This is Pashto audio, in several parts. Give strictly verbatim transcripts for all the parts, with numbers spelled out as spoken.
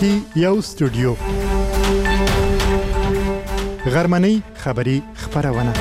کې یو استودیو غرمنۍ خبری خبرونه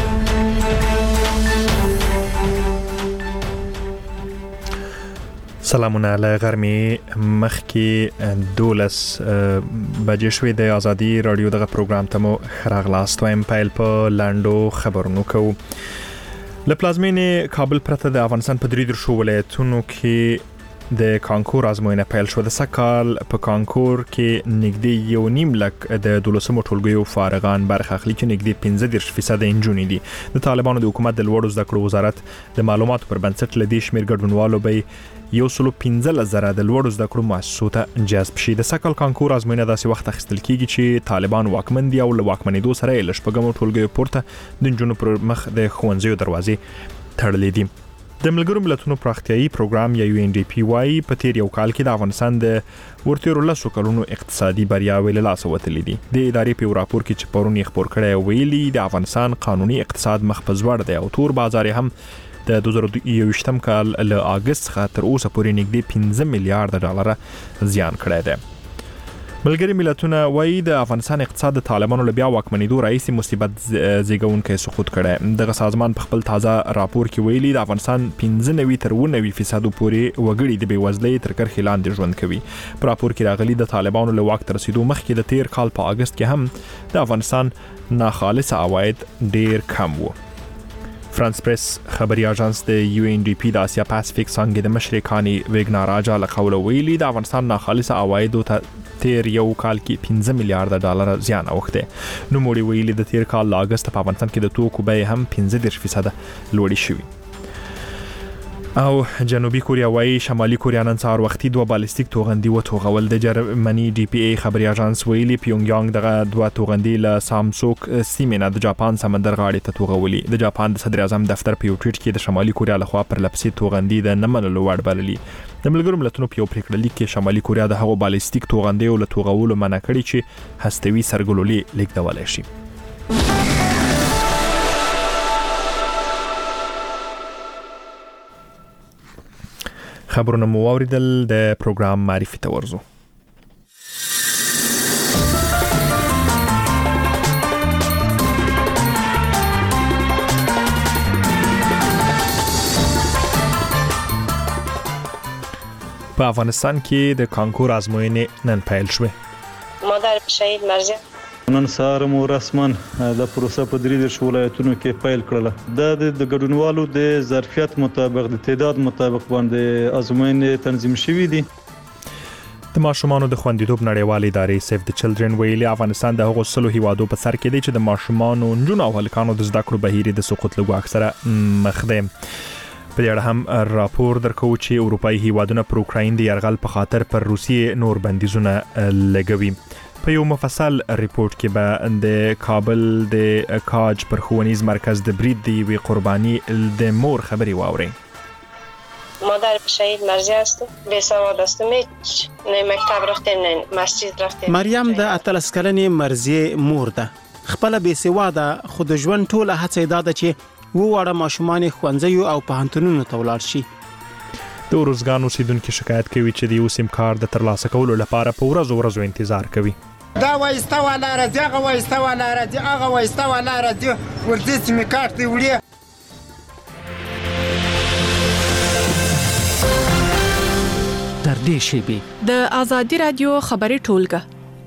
سلامونه له غرمې مخکې دولس بجې شوې د ازادي رادیو دغه پروګرام ته مو راغلاست وایم. پیل په لاندو خبرونو کوو. له پلازمینې کابل پرته د افغانستان په درې درشو ولایتونو کې د کانکور ازموینه پیل شو. د سکال په کانکور کې نږدې یو نیم لک د دولسمو ټولګیو فارغان برخه اخلي چې نږدې پنځه دېرش فیصد نجونې دي. د طالبانو د حکومت د لوړو زده کړو وزارت د معلوماتو پر بنسټ له دې شمېر ګډونوالو به یو سلو پنځلس زره د لوړو زده کړو مؤسسو ته جذب شي. د سکال کانکور ازموینه داسې وخت اخیستل کیږي چې طالبان واکمن دي او له واکمنېدو سره یې له شپږمو ټولګیو پورته د نجونو پر مخ د ښوونځیو دروازې تړلې دي. د ملګرو ملتونو پراختیایي پروګرام یا یو ان ډي پی وايي په تیر یو کال کې د افغانستان د ورتیرو لسو کلونو اقتصادي بریاوې له لاسه وتلې دي. د ادارې په راپور کې چې پرون یې خپور کړی ویلي د افغانستان قانوني اقتصاد مخ په ځوړ دی او تور بازار هم د دوه زره یوویشتم کال له اگست څخه تر اوسه پورې نږدې پنځه میلیارډ ډالر زیان کړی دی. ملګري ملتونه وایي د افغانستان اقتصاد د طالبانو له بیا واکمنېدو راهیسې مصیبت زیږونکی سقوط کړی. دغه سازمان په خپل تازه راپور کې ویلي د افغانستان پنځه نوي تر اووه نوي فیصدو پورې وګړي د بېوزلۍ تر کرښې لاندې ژوند کوي. په راپور کې راغلي د طالبانو له واک ته رسیدو مخکې د تیر کال په اگست کې هم د افغانستان ناخالص عواید ډیر کم وو. فرانس پریس خبري اژانس د یو ان ډي پی د اسیا پاسفیک څانګې د مشرې کاني ویګناراجا له قوله ویلي د افغانستان ناخالص عوایدو ته تیر یو کال کې پنځه میلیارډ ډالر زیان اوښتی. نوموړي ویلي د تیر کال له اگست په افغانستان کې د توکو بیې هم پنځه دېرش فیصد لوړې شوي. او جنوبي کوریا وايي شمالي کوریا نن سهار وختي دوه بالستیک توغندي وتوغول. د جرمني ډي پی ای خبري اژانس ویلي پیونګ یانګ دغه دوه توغندي له سامسوک سیمې نه د جاپان سمندر غاړې ته توغولي. د جاپان د صدر اعظم دفتر په یو ټویټ کې د شمالي کوریا لخوا پر لپسې توغندي د نه منلو وړ بللي. د ملګرو ملتونو په یو پریکړه لیک کې شمالي کوریا د هغو بالستیک توغندیو له توغولو منع کړي چې هستوي سرګلولې لیږدولی شي. خبرونه مو واوریدل. د پروګرام معرفي ته ورځو. په افغانستان کې د کانکور ازموینې نن پیل شوې. مادر شهید مرزیه نن سهار مو رسما د پروسه په درې درشو ولایتونو کې پیل کړله. دا د ګډونوالو د ظرفیت مطابق د تعداد مطابق باندې ازموینې تنظیم شوې دي. د ماشومانو د خوندیتوب نړیوالې ادارې سیف د چلډرن ویلي افغانستان د هغو سلو هیوادو په سر کې دی چې د ماشومانو نجونو او هلکانو د زده کړو بهیر د سقوط له ګواښ سره مخ دی. په دې اړه هم راپور درکو چې اروپایي هیوادونه پر اوکراین د یرغل په خاطر پر روسیې نور بندیزونه لګوي. په یو مفصل ریپورت کې به د کابل د کاج پر ښوونیز مرکز د برید د یوې قرباني د مور خبرې واورئ. مادر شهید مرزیه است. بیسواد هستم. هیچ نه مکتب رفتیم نه مسجد رفتیم. مریم د اتلس کلنې مرزیه مور ده. خپل بیسواده خو د ژوند ټوله هڅه ده چې وواړه ماشومان ښوونځیو او پوهنتونونو ته ولاړ شي. د ارزګان اوسیدونکو شکایت کوي چې د یو سیم کارت د ترلاسه کولو لپاره په ورځو ورځو انتظار کوي. دا وایسته ولا راځي هغه وایسته ولا راځي هغه وایسته ولا راځي ورته سیم کارت دی وړي. تر دې شیبې د ازادي رادیو خبري ټولګه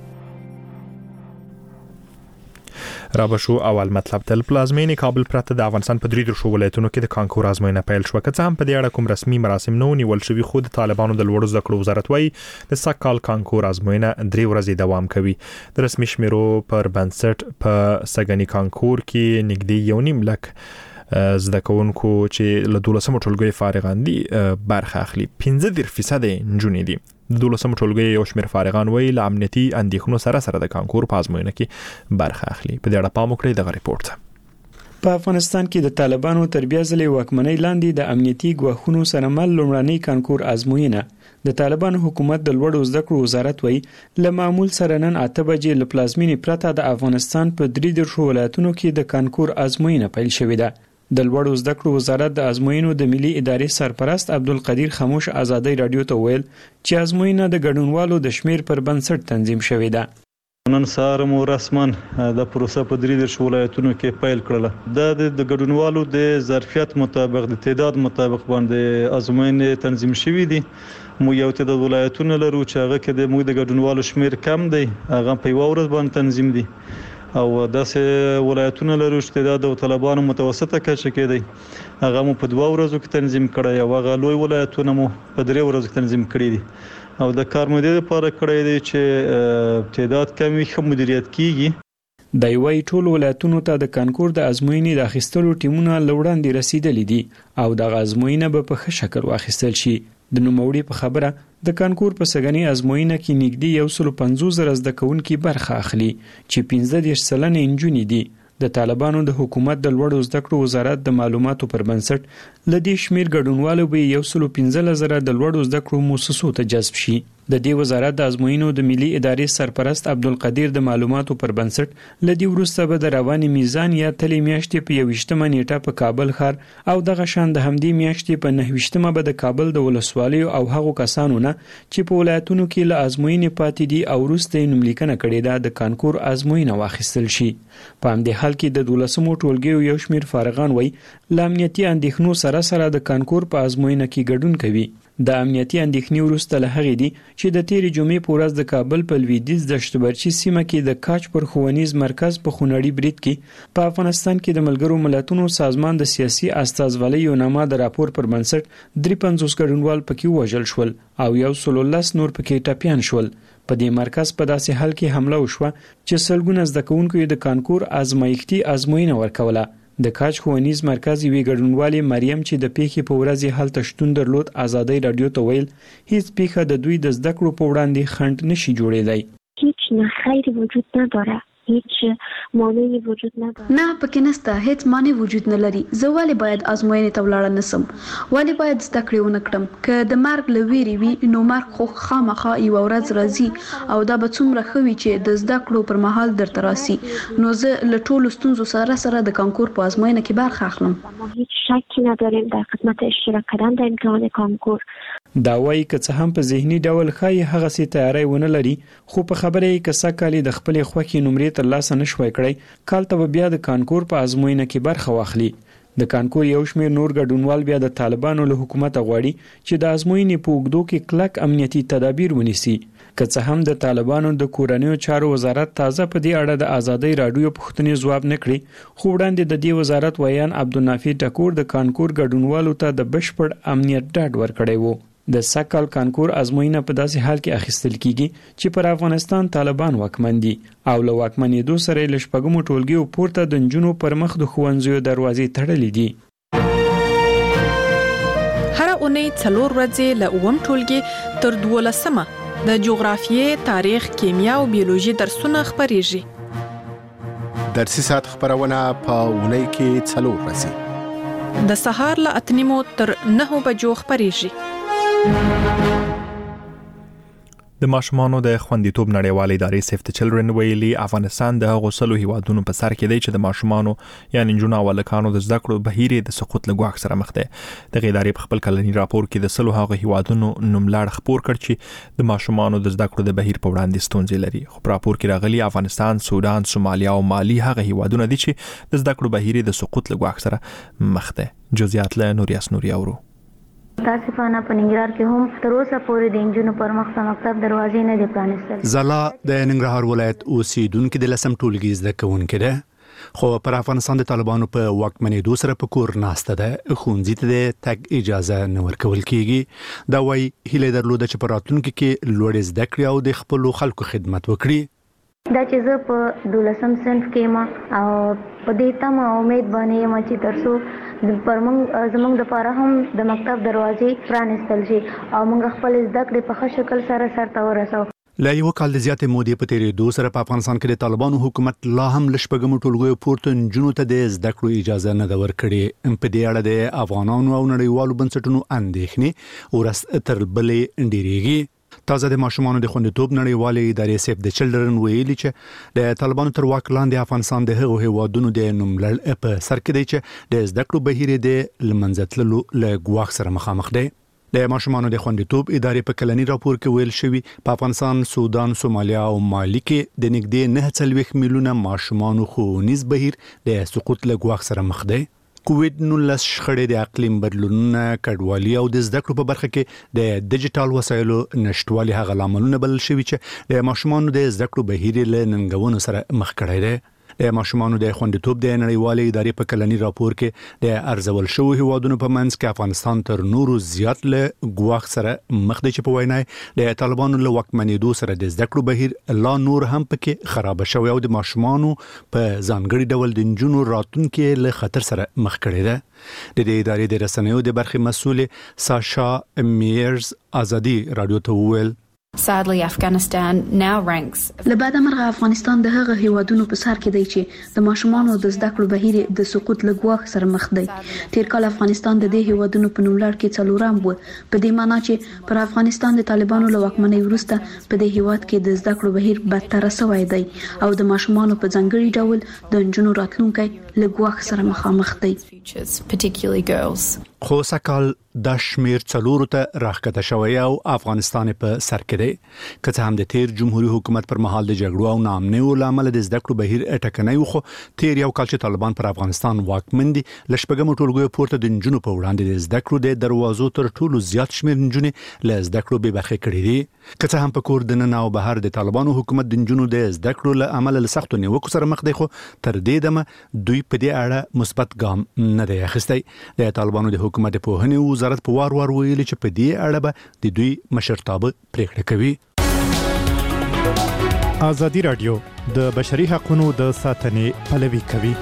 رابشو اول مطلب تل پلازمینې کابل پرته د افغانستان په درې درشو ولایتونو کې د کانکور ازموینه پیل شوه. که څه هم په دې اړه کوم رسمي مراسم نه نیول شوي خو د طالبانو د لوړو زده کړو وزارت وایي د سږ کال کانکور ازموینه درې ورځې دوام کوي. د رسمي شمیرو پر بنسټ په سږني کانکور کې نږدې یو نیم لک زده کوونکو چې له دولسمو ټولګیو فارغان دي برخه اخلي. پنځه دېرش فیصد نجونې دي. د دولسمو ټولګیو یو شمېر فارغان وایي له امنیتي اندېښنو سره سره د کانکور په ازموینه کې برخه اخلي. په دې اړه پام وکړئ دغه ریپورت ته. په افغانستان کې د طالبانو تر بیا ځلې واکمنۍ لاندې د امنیتي ګواښونو سره مل لومړنۍ کانکور ازموینه د طالبانو حکومت د لوړو زده کړو وزارت وایي له معمول سره نن اته بجې له پلازمینې پرته د افغانستان په درې درشو ولایتونو کې د کانکور ازموینه پیل شوې ده. د لوړو زده کړو وزارت د ازموینو د ملي ادارې سرپرست عبدالقدیر خاموش آزادۍ رادیو ته ویل چې ازموینه د ګډونوالو د شمیر پر بنسټ تنظیم شوې ده. نن سهار مو رسمن د پروسه په درې دیرش ولایتونو کې پیل کړله. دا د ګډونوالو د ظرفیت مطابق د تعداد مطابق باندې ازموینې تنظیم شوې دي. مو یو تعداد ولایتونه لرو چې هغه کې د موږ د ګډونوالو شمیر کم دی، هغه په یو ورځ باندې تنظیم دي، او داسې ولایتونه لرو چې تعداد د طالبانو متوسطه کچه کې دی، هغه مو په دوه ورځو کې تنظیم کړی، او هغه لوی ولایتونه مو په درې ورځو کې تنظیم کړی دي. او د کار مدیر لپاره کړی دی چې تعداد کمی ښه مدیریت کیږي. د یوې ټول ولایتونو ته د کانکور د ازموینې د اخیستلو ټیمونه لوړاندې رسیدلې دي او د ازموینه به په ښه شکل واخیستل شي. د نوموړي په خبره د کانکور په سګنی ازموینه کې نږدې یو سل پنځوس زره زده کوونکي برخه اخلي چې پنځه دېرش سلنه نجونې دي. د طالبانو د حکومت د لوړو زده کړو وزارت د معلوماتو پر بنسټ لدې شمیر ګډونوالو به یو سل پنځه زره د لوړو زده کړو مؤسسو ته جذب شي. د دې وزارت د ازموینو د ملي ادارې سرپرست عبدالقدیر د معلوماتو پر بنسټ لدې وروسته به د رواني میزان یا تلې میاشتې په یوویشتمه نیټه په کابل ښار او دغه شان د همدې میاشتې په نهویشتمه به د کابل د ولسوالیو او هغو کسانو نه چې په ولایتونو کې له ازموینې پاتې دي او وروسته یې نوملیکنه کړې ده د کانکور ازموینه واخیستل شي. په همدې حال کې د دولسمو ټولګیو یو شمیر فارغان وایي له امنیتي اندېښنو سره سره د کانکور په ازموینه کې ګډون کوي. د امنیتي اندېښنې وروسته له هغې دي چې د تېرې جمعې په ورځ د کابل په لویدیځ د شتبرچي سیمه کې د کاچ پر ښوونیز مرکز په خونړي برید کې په افغانستان کې د ملګرو ملتونو سازمان د سیاسي استازولۍ یو نامه د راپور پر بنسټ درې پنځوس ګډونوال پکې ووژل شول او یو سل لس نور پکې ټپیان شول. په دې مرکز په داسې حال کې حمله وشوه چې سلګونه زده کوونکو د کانکور ازمایښتي ازموینه ورکوله. د کاچ ښوونیز مرکز یوې ګډونوالې مریم چې د پیښې په ورځ یې هلته شتون درلود آزادۍ رادیو ته ویل هیڅ پیښه د دوی د زده کړو په وړاندې خنډ نشي جوړېدای. هیچ نخیری وجود نداره، هیچ مانعی وجود نداره. نه پکې نسته، هیڅ مانع وجود نه لري. زه ولې باید ازموینې ته ولاړ نسم؟ ولې باید زده کړې ونه کړم؟ که د مرګ له ویرې وي نو مرګ خو خامخا یوه ورځ راځي او دا به څومره ښه وي چې د زده کړو پر مهال درته راسي. نو زه له ټولو ستونزو سره سره د کانکور په ازموینه کې برخه اخلم. ما هیچ شکی نداریم در خدمت اشتراک کردن در امتحان کانکور. دا وایي که څه هم په ذهني ډول ښایي هغسې تیاری ونه لري، خو په خبره یې که سږ کال د خپلې خوښې نمرې ترلاسه نه شوی کړی، کال ته به بیا د کانکور په ازموینه کې برخه واخلي. د کانکور یو شمېر نور ګډونوال بیا د طالبانو له حکومته غواړي چې د ازموینې په اوږدو کې کلک امنیتي تدابیر ونیسي. که څه هم د طالبانو د کورنیو چارو وزارت تازه په دې اړه د آزادۍ راډیو پوښتنې ځواب نه کړي، خو وړاندې د دې وزارت ویان عبدالنافع ټکور د کانکور ګډونوالو ته د بشپړ امنیت ډاډ ورکړی وو. د سږ کانکور ازموینه په داسې حال کې اخیستل کیږي چې پر افغانستان طالبان واکمن دي او له واکمنېدو سره له شپږمو ټولګیو پورته د نجونو پر مخ د ښوونځیو دروازې تړلې دي. هره اونۍ څلور ورځې له اووم ټولګي تر دولسمه د جغرافیې، تاریخ، کیمیا او بیولوژي درسونه خپریږي. درسي ساعت خبرونه په اونۍ کې څلور ورځې د سهار له اته نیمو تر نهو بجو خپریږي. د ماشومانو د خوندیتوب نړیوالې ادارې سیف د چلډرن ویلي افغانستان د هغو سلو هیوادونو په سر کې دی چې د ماشومانو یا نجونو او هلکانو د زده کړو بهیر د سقوط له ګواښ سره مخ دی. دغه ادارې په خپل کلني راپور کې د سلو هغو هیوادونو نوملړ خپور کړ چې د ماشومانو د زده کړو د بهیر په وړاندې ستونزې لري. خو په راپور کې راغلي افغانستان، سودان، سومالیا او مالي هغه هیوادونه دي چې د زده کړو بهیر د سقوط له ګواښ سره مخ دی. جزئیات له نوریاس نوري اورو. متاسفانه په ننګرهار کې هم تر اوسه پورې د انجونو پر مخ د مکتب دروازې نه دي پرانیستل. زلا د ننګرهار ولایت اوسیدونکو د لسم ټولګي زده کوونکې ده، خو پر افغانستان د طالبانو په واکمنېدو سره په کور ناسته ده، ښوونځي ته د تګ اجازه نه ورکول کیږي. دا وایي هیله درلوده چې په راتلونکي کې لوړې زده کړې او د خپلو خلکو خدمت وکړي. دا چې زه په دولسم صنف کې ما او په دې تمه امید باندې یم چې ترڅو پر موږ زموږ لپاره هم د مکتب دروازې پرانیستل شي او موږ خپل زده کړې په ښه شکل سره سرته ورسوو. لا یو کال د زیاتې مودې په تېرېدو سره په افغانستان کې د طالبانو حکومت لا هم له شپږمو ټولګیو پورته نجونو ته د زده کړو اجازه نه ده ورکړې. په دې اړه د افغانانو او نړیوالو بنسټونو اندېښنې ورځ تر بلې ډېرېږي. تازه د ماشومان د خوندیتوب نړیوالې ادارې سیف د چلډرن ویلي چې د طالبانو تر واک لاندې افغانستان د هغو هیوادونو د نوملړ په سر کې دی چې د زده کړو بهیر د لمنځه تللو له ګواښ سره مخامخ دی. د ماشومان د خوندیتوب ادارې په کلنی راپور کې ویل شوی په افغانستان، سودان، سومالیا او مالی کې د نږدې نه څلوېښت میلیونه ماشومان ښوونیز بهیر د سقوط له ګواښ سره مخ دی. کووډ نولس شخړې د اقلیم بدلونونه، کډوالي او د زده کړو په برخه کې د ډیجیټل وسایلو نشټوالي هغه لاملونه بلل شوي چې د ماشومان د زده کړو بهیر له ننګونو سره مخ کړی دی. د ماشومان د خوندیتوب د نړیوالې ادارې په کلنی راپور کې د ارزول شوی هیوادونو په منځ کې افغانستان تر نورو زیات له ګواښ سره مخ دی چې په وینا د طالبانو له واکمنېدو سره د زده کړو بهیر لا نور هم پکې خراب شوی او د ماشومان په ځانګړي ډول د نجونو راتلونکي له خطر سره مخ کړی دی. د دې ادارې د رسنیو د برخې مسؤل ساشا میرز ازادي رادیو ته وویل Sadly, Afghanistan now ranks. لبعد مرغه افغانستان د هغه هیوادونو په سر کې دی چې د ماشومانو د زده کړو بهیر د سقوط له ګواښ سره مخ دی. تیر کال افغانستان د دې هیوادونو په نوملړ کې څلورم و، په دې معنی چې پر افغانستان د طالبانو له واکمنۍ وروسته په دې هیواد کې د زده کړو بهیر بدتر شوی دی او د ماشومانو په ځانګړي ډول د نجونو راتلونکي له ګواښ سره مخامخ دی. Particularly girls. خو سکهال د شمیر څلورو ته راښکته شوی او افغانستان په سر کې دی. که څه هم د تیر جمهوریت حکومت پر مهال د جګړو او ناامنیو له امله د زده کړو بهیر ټکنی و، خو تیر یو کال چې طالبان پر افغانستان واکمن دي له شپږمو ټولګیو پورته د نجونو په وړاندې د زده کړو د دروازو تر ټولو زیات شمیر نجونې له زده کړو بې برخې کړي دي. که څه هم په کور دننه او بهر د طالبانو حکومت د نجونو د زده کړو له امله له سختو نیوکو سره مخ دی، خو تر دې دمه دوی په دې اړه مثبت ګام نه دی اخیستی. د طالبانو د حکومت د پوهنې وزارت په وار وار ویلي چې په دې اړه به د دوی مشرتابه پریکړه کوي. ازادي رادیو د بشري حقوقو د ساتنې پلوي کوي.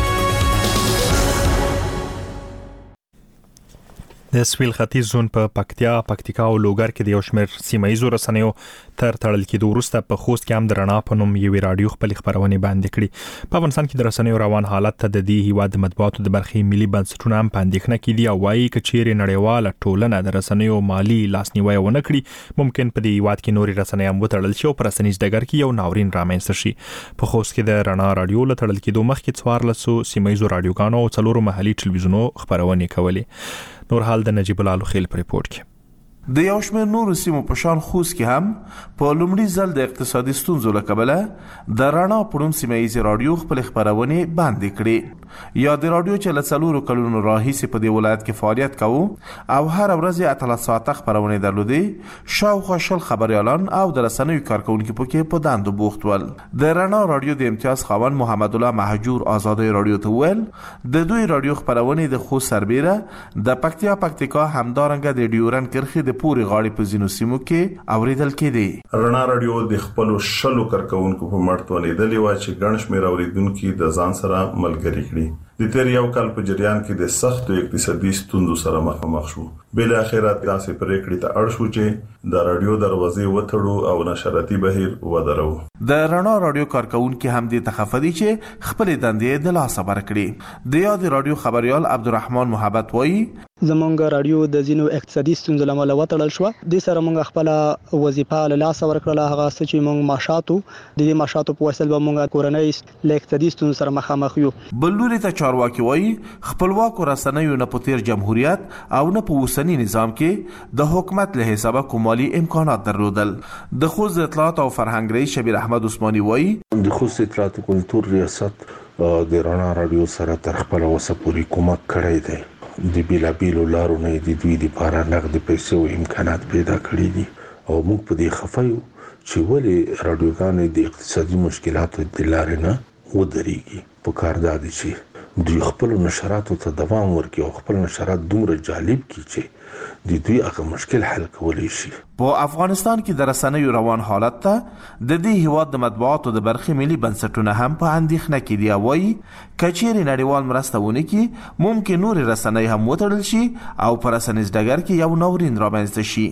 د سویل ختیځ زون په پکتیا، پکتیکا او لوګر کې د یو شمېر سیمه ییزو رسنیو تر تړل کېدو وروسته په خوست کې هم د رڼا په نوم یوې رادیو خپلې خپرونې بندې کړې. په افغانستان کې د رسنیو روان حالت ته د دې هیواد د مطبوعاتو د برخې ملي بنسټونه هم په اندېښنه کې دي او وایي که چیرې نړیواله ټولنه د رسنیو مالي لاسنیوی ونه کړي، ممکن په دې هیواد کې نورې رسنۍ هم وتړل شي او په رسنیز ډګر کې یو ناورین رامنځته شي. په خوست کې د رڼا رادیو له تړل کېدو مخکې څوارلسو سیمه ییزو رادیوګانو او څلورو محلي ټلویزیونو خپرونې کولې. نور حال د نجیب الله خیل پر ریپورت کې. د یو شمېر نورو سیمو په شان خوست کې هم په لومړي ځل د اقتصادي ستونزو له کبله د رڼا په نوم سیمه ییزې رادیو خپلې خپرونې بندې کړې. یا د رادیو چې له څلورو کلونو راهیسې په دې ولایت کې فعالیت کوو او هر ورځ یې اتلس ساعته خپرونې درلودې، شاوخوا شل خبریالان او د رسنیو کارکونکي پکې په دندو بوخت ول. د رڼا رادیو د امتیاز خاوند محمد الله مهجور آزادۍ رادیو ته وویل د دوی رادیو خپرونې د خوست سربیره د پکتیا، پکتیکا همدارنګه د ډیورن کرښې د پوري غاړي په ځینو سیمو کې اوریدل کېدي. رڼا رادیو د خپل شلو کارکونکو په مرتبه لیدلې و چې ګڼ شمېر اوریدونکو د ځان سره ملګری کړي. د تیر یو کال په جریان کې د سختو اقتصادي ستونزو سره مخامخ شو. بل اخر داسې پریکړې ته اړ شو چې د رادیو دروازې وتړو او نشراتي بهیر ودرو. د رڼا رادیو کارکونکو هم د تخفدي چې خپل دندې د لاس بر کړې. د یاد رادیو خبريال عبدالرحمن محبت وایي زمونږ رادیو د زینو اقتصادي ستونزو لامل وتړل شو. د سره مونږ خپل وظیفه له لاس ورکړه، هغه چې مونږ معاشاتو د دې معاشاتو په وسیله به مونږ کورنۍ له اقتصادي ستونزو سره مخامخ یو. بلوري ته چارواکي وایي خپلواک رسنیو نه په تیر جمهوریت او نه په اوسنی نظام کې د حکومت له حسابه کومالي امکانات درلودل. د خوست اطلاعات او فرهنګ رئیس شبیر احمد عثماني وایي د خوست اطلاعات او کلتور ریاست د رڼا رادیو سره تر خپل وسه پوری کومک کړی دی. د بیلا بیلو لارو نه د دوی لپاره نقد پیسې او امکانات پیدا کړی دي او موږ په دې خفایو چې ولې رادیوګانې د اقتصادي مشکلاتو د لارې نه ودرېږي. په کار دا دی چې دوی خپل نشراتو ته دوام ورکړي او خپل نشرات دومره جالب کړي چې د دوی هغه مشکل حل کولی شي. په افغانستان کې د رسنیو روان حالت ته د دې هیواد د مطبوعاتو د برخې ملي بنسټونه هم په اندېښنه کې دي. وایي که چیرې نړیوال مرسته ونه کړي ممکن نورې رسنۍ هم وتړل شي او په رسنیز ډګر کې یو ناورین رامنځته شي.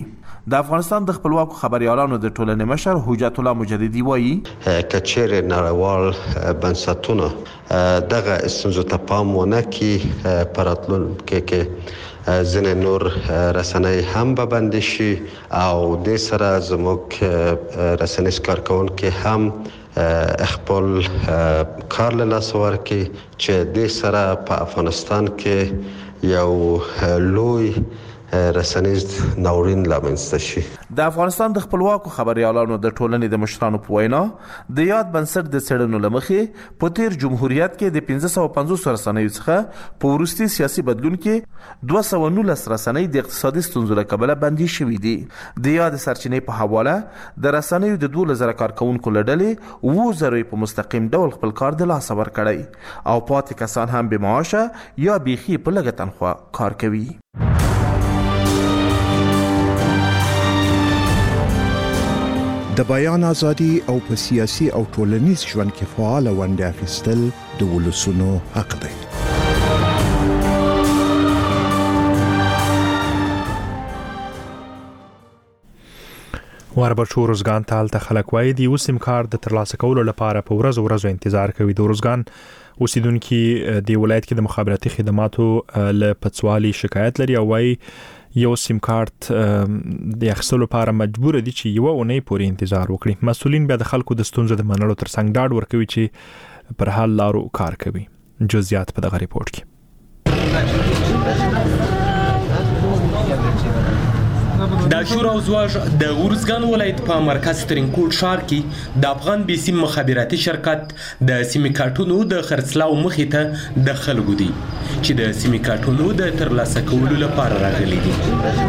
د افغانستان د خپلواکو خبريالانو د ټولنې مشر حجت الله مجددي وایي کچېر نړیوال بنسټونه دغه استونزو ته پام ونه کړي پراتلون کې کې ځینې نور رسنۍ هم به بندي شي او د سره زموږ رسنیز کارکونکي هم خپل کار له لاسه ورکړي چې د سره په افغانستان کې یو لوی رسنیز ناورین لامنځته شي. د افغانستان د خپلواکو خبريالانو د ټولنې د مشرانو په وینا د یاد بنسټ د څېړنو لمخې په تیر جمهوریت کې د پنځه سوه پنځوس رسنیو څخه په وروستي سیاسي بدلون کې دوه سوه نولس رسنۍ د اقتصادي ستونزو له کبله بندي شوي دي. د یاد سرچینې په حواله د رسنیو د دوه زره کارکونکو له ډلې اووه زره په مستقیم ډول خپل کار د لاسه ورکړی او پاتې کسان هم بې معاشه یا بیخي په لږه تنخواه کار کوي. د بیان ازادي او په سیاسي او ټولنیز ژوند کې فعال ونډه اخیستل د ولسونو حق دی. واربچو روزګان ته هلته خلک وایي د یو سیم کارت د ترلاسه کولو لپاره په ورځو ورځو انتظار کوي. د روزګان اوسیدونکي د ولایت کې د مخابراتي خدماتو له پڅوالي شکایت لري او وایي یو سیم کارت د اخیستلو لپاره مجبور دي چې یو اونۍ پورې انتظار وکړي. مسؤلین بیا د خلکو د ستونزو د منلو ترڅنګ ډاډ ورکوي چې پر حل لارو کار کوي. جزئیات په دغه ریپورت کې. د شور او زواج د ورزګان ولایت په مرکز ترینکوټ ښار کې د افغان بي سیم مخابراتي شرکت د سیمې کارتونو د خرڅلاو مخې ته د خلکو دي چې د سیمې کارتونو د ترلاسه کولو لپاره راغلي دي.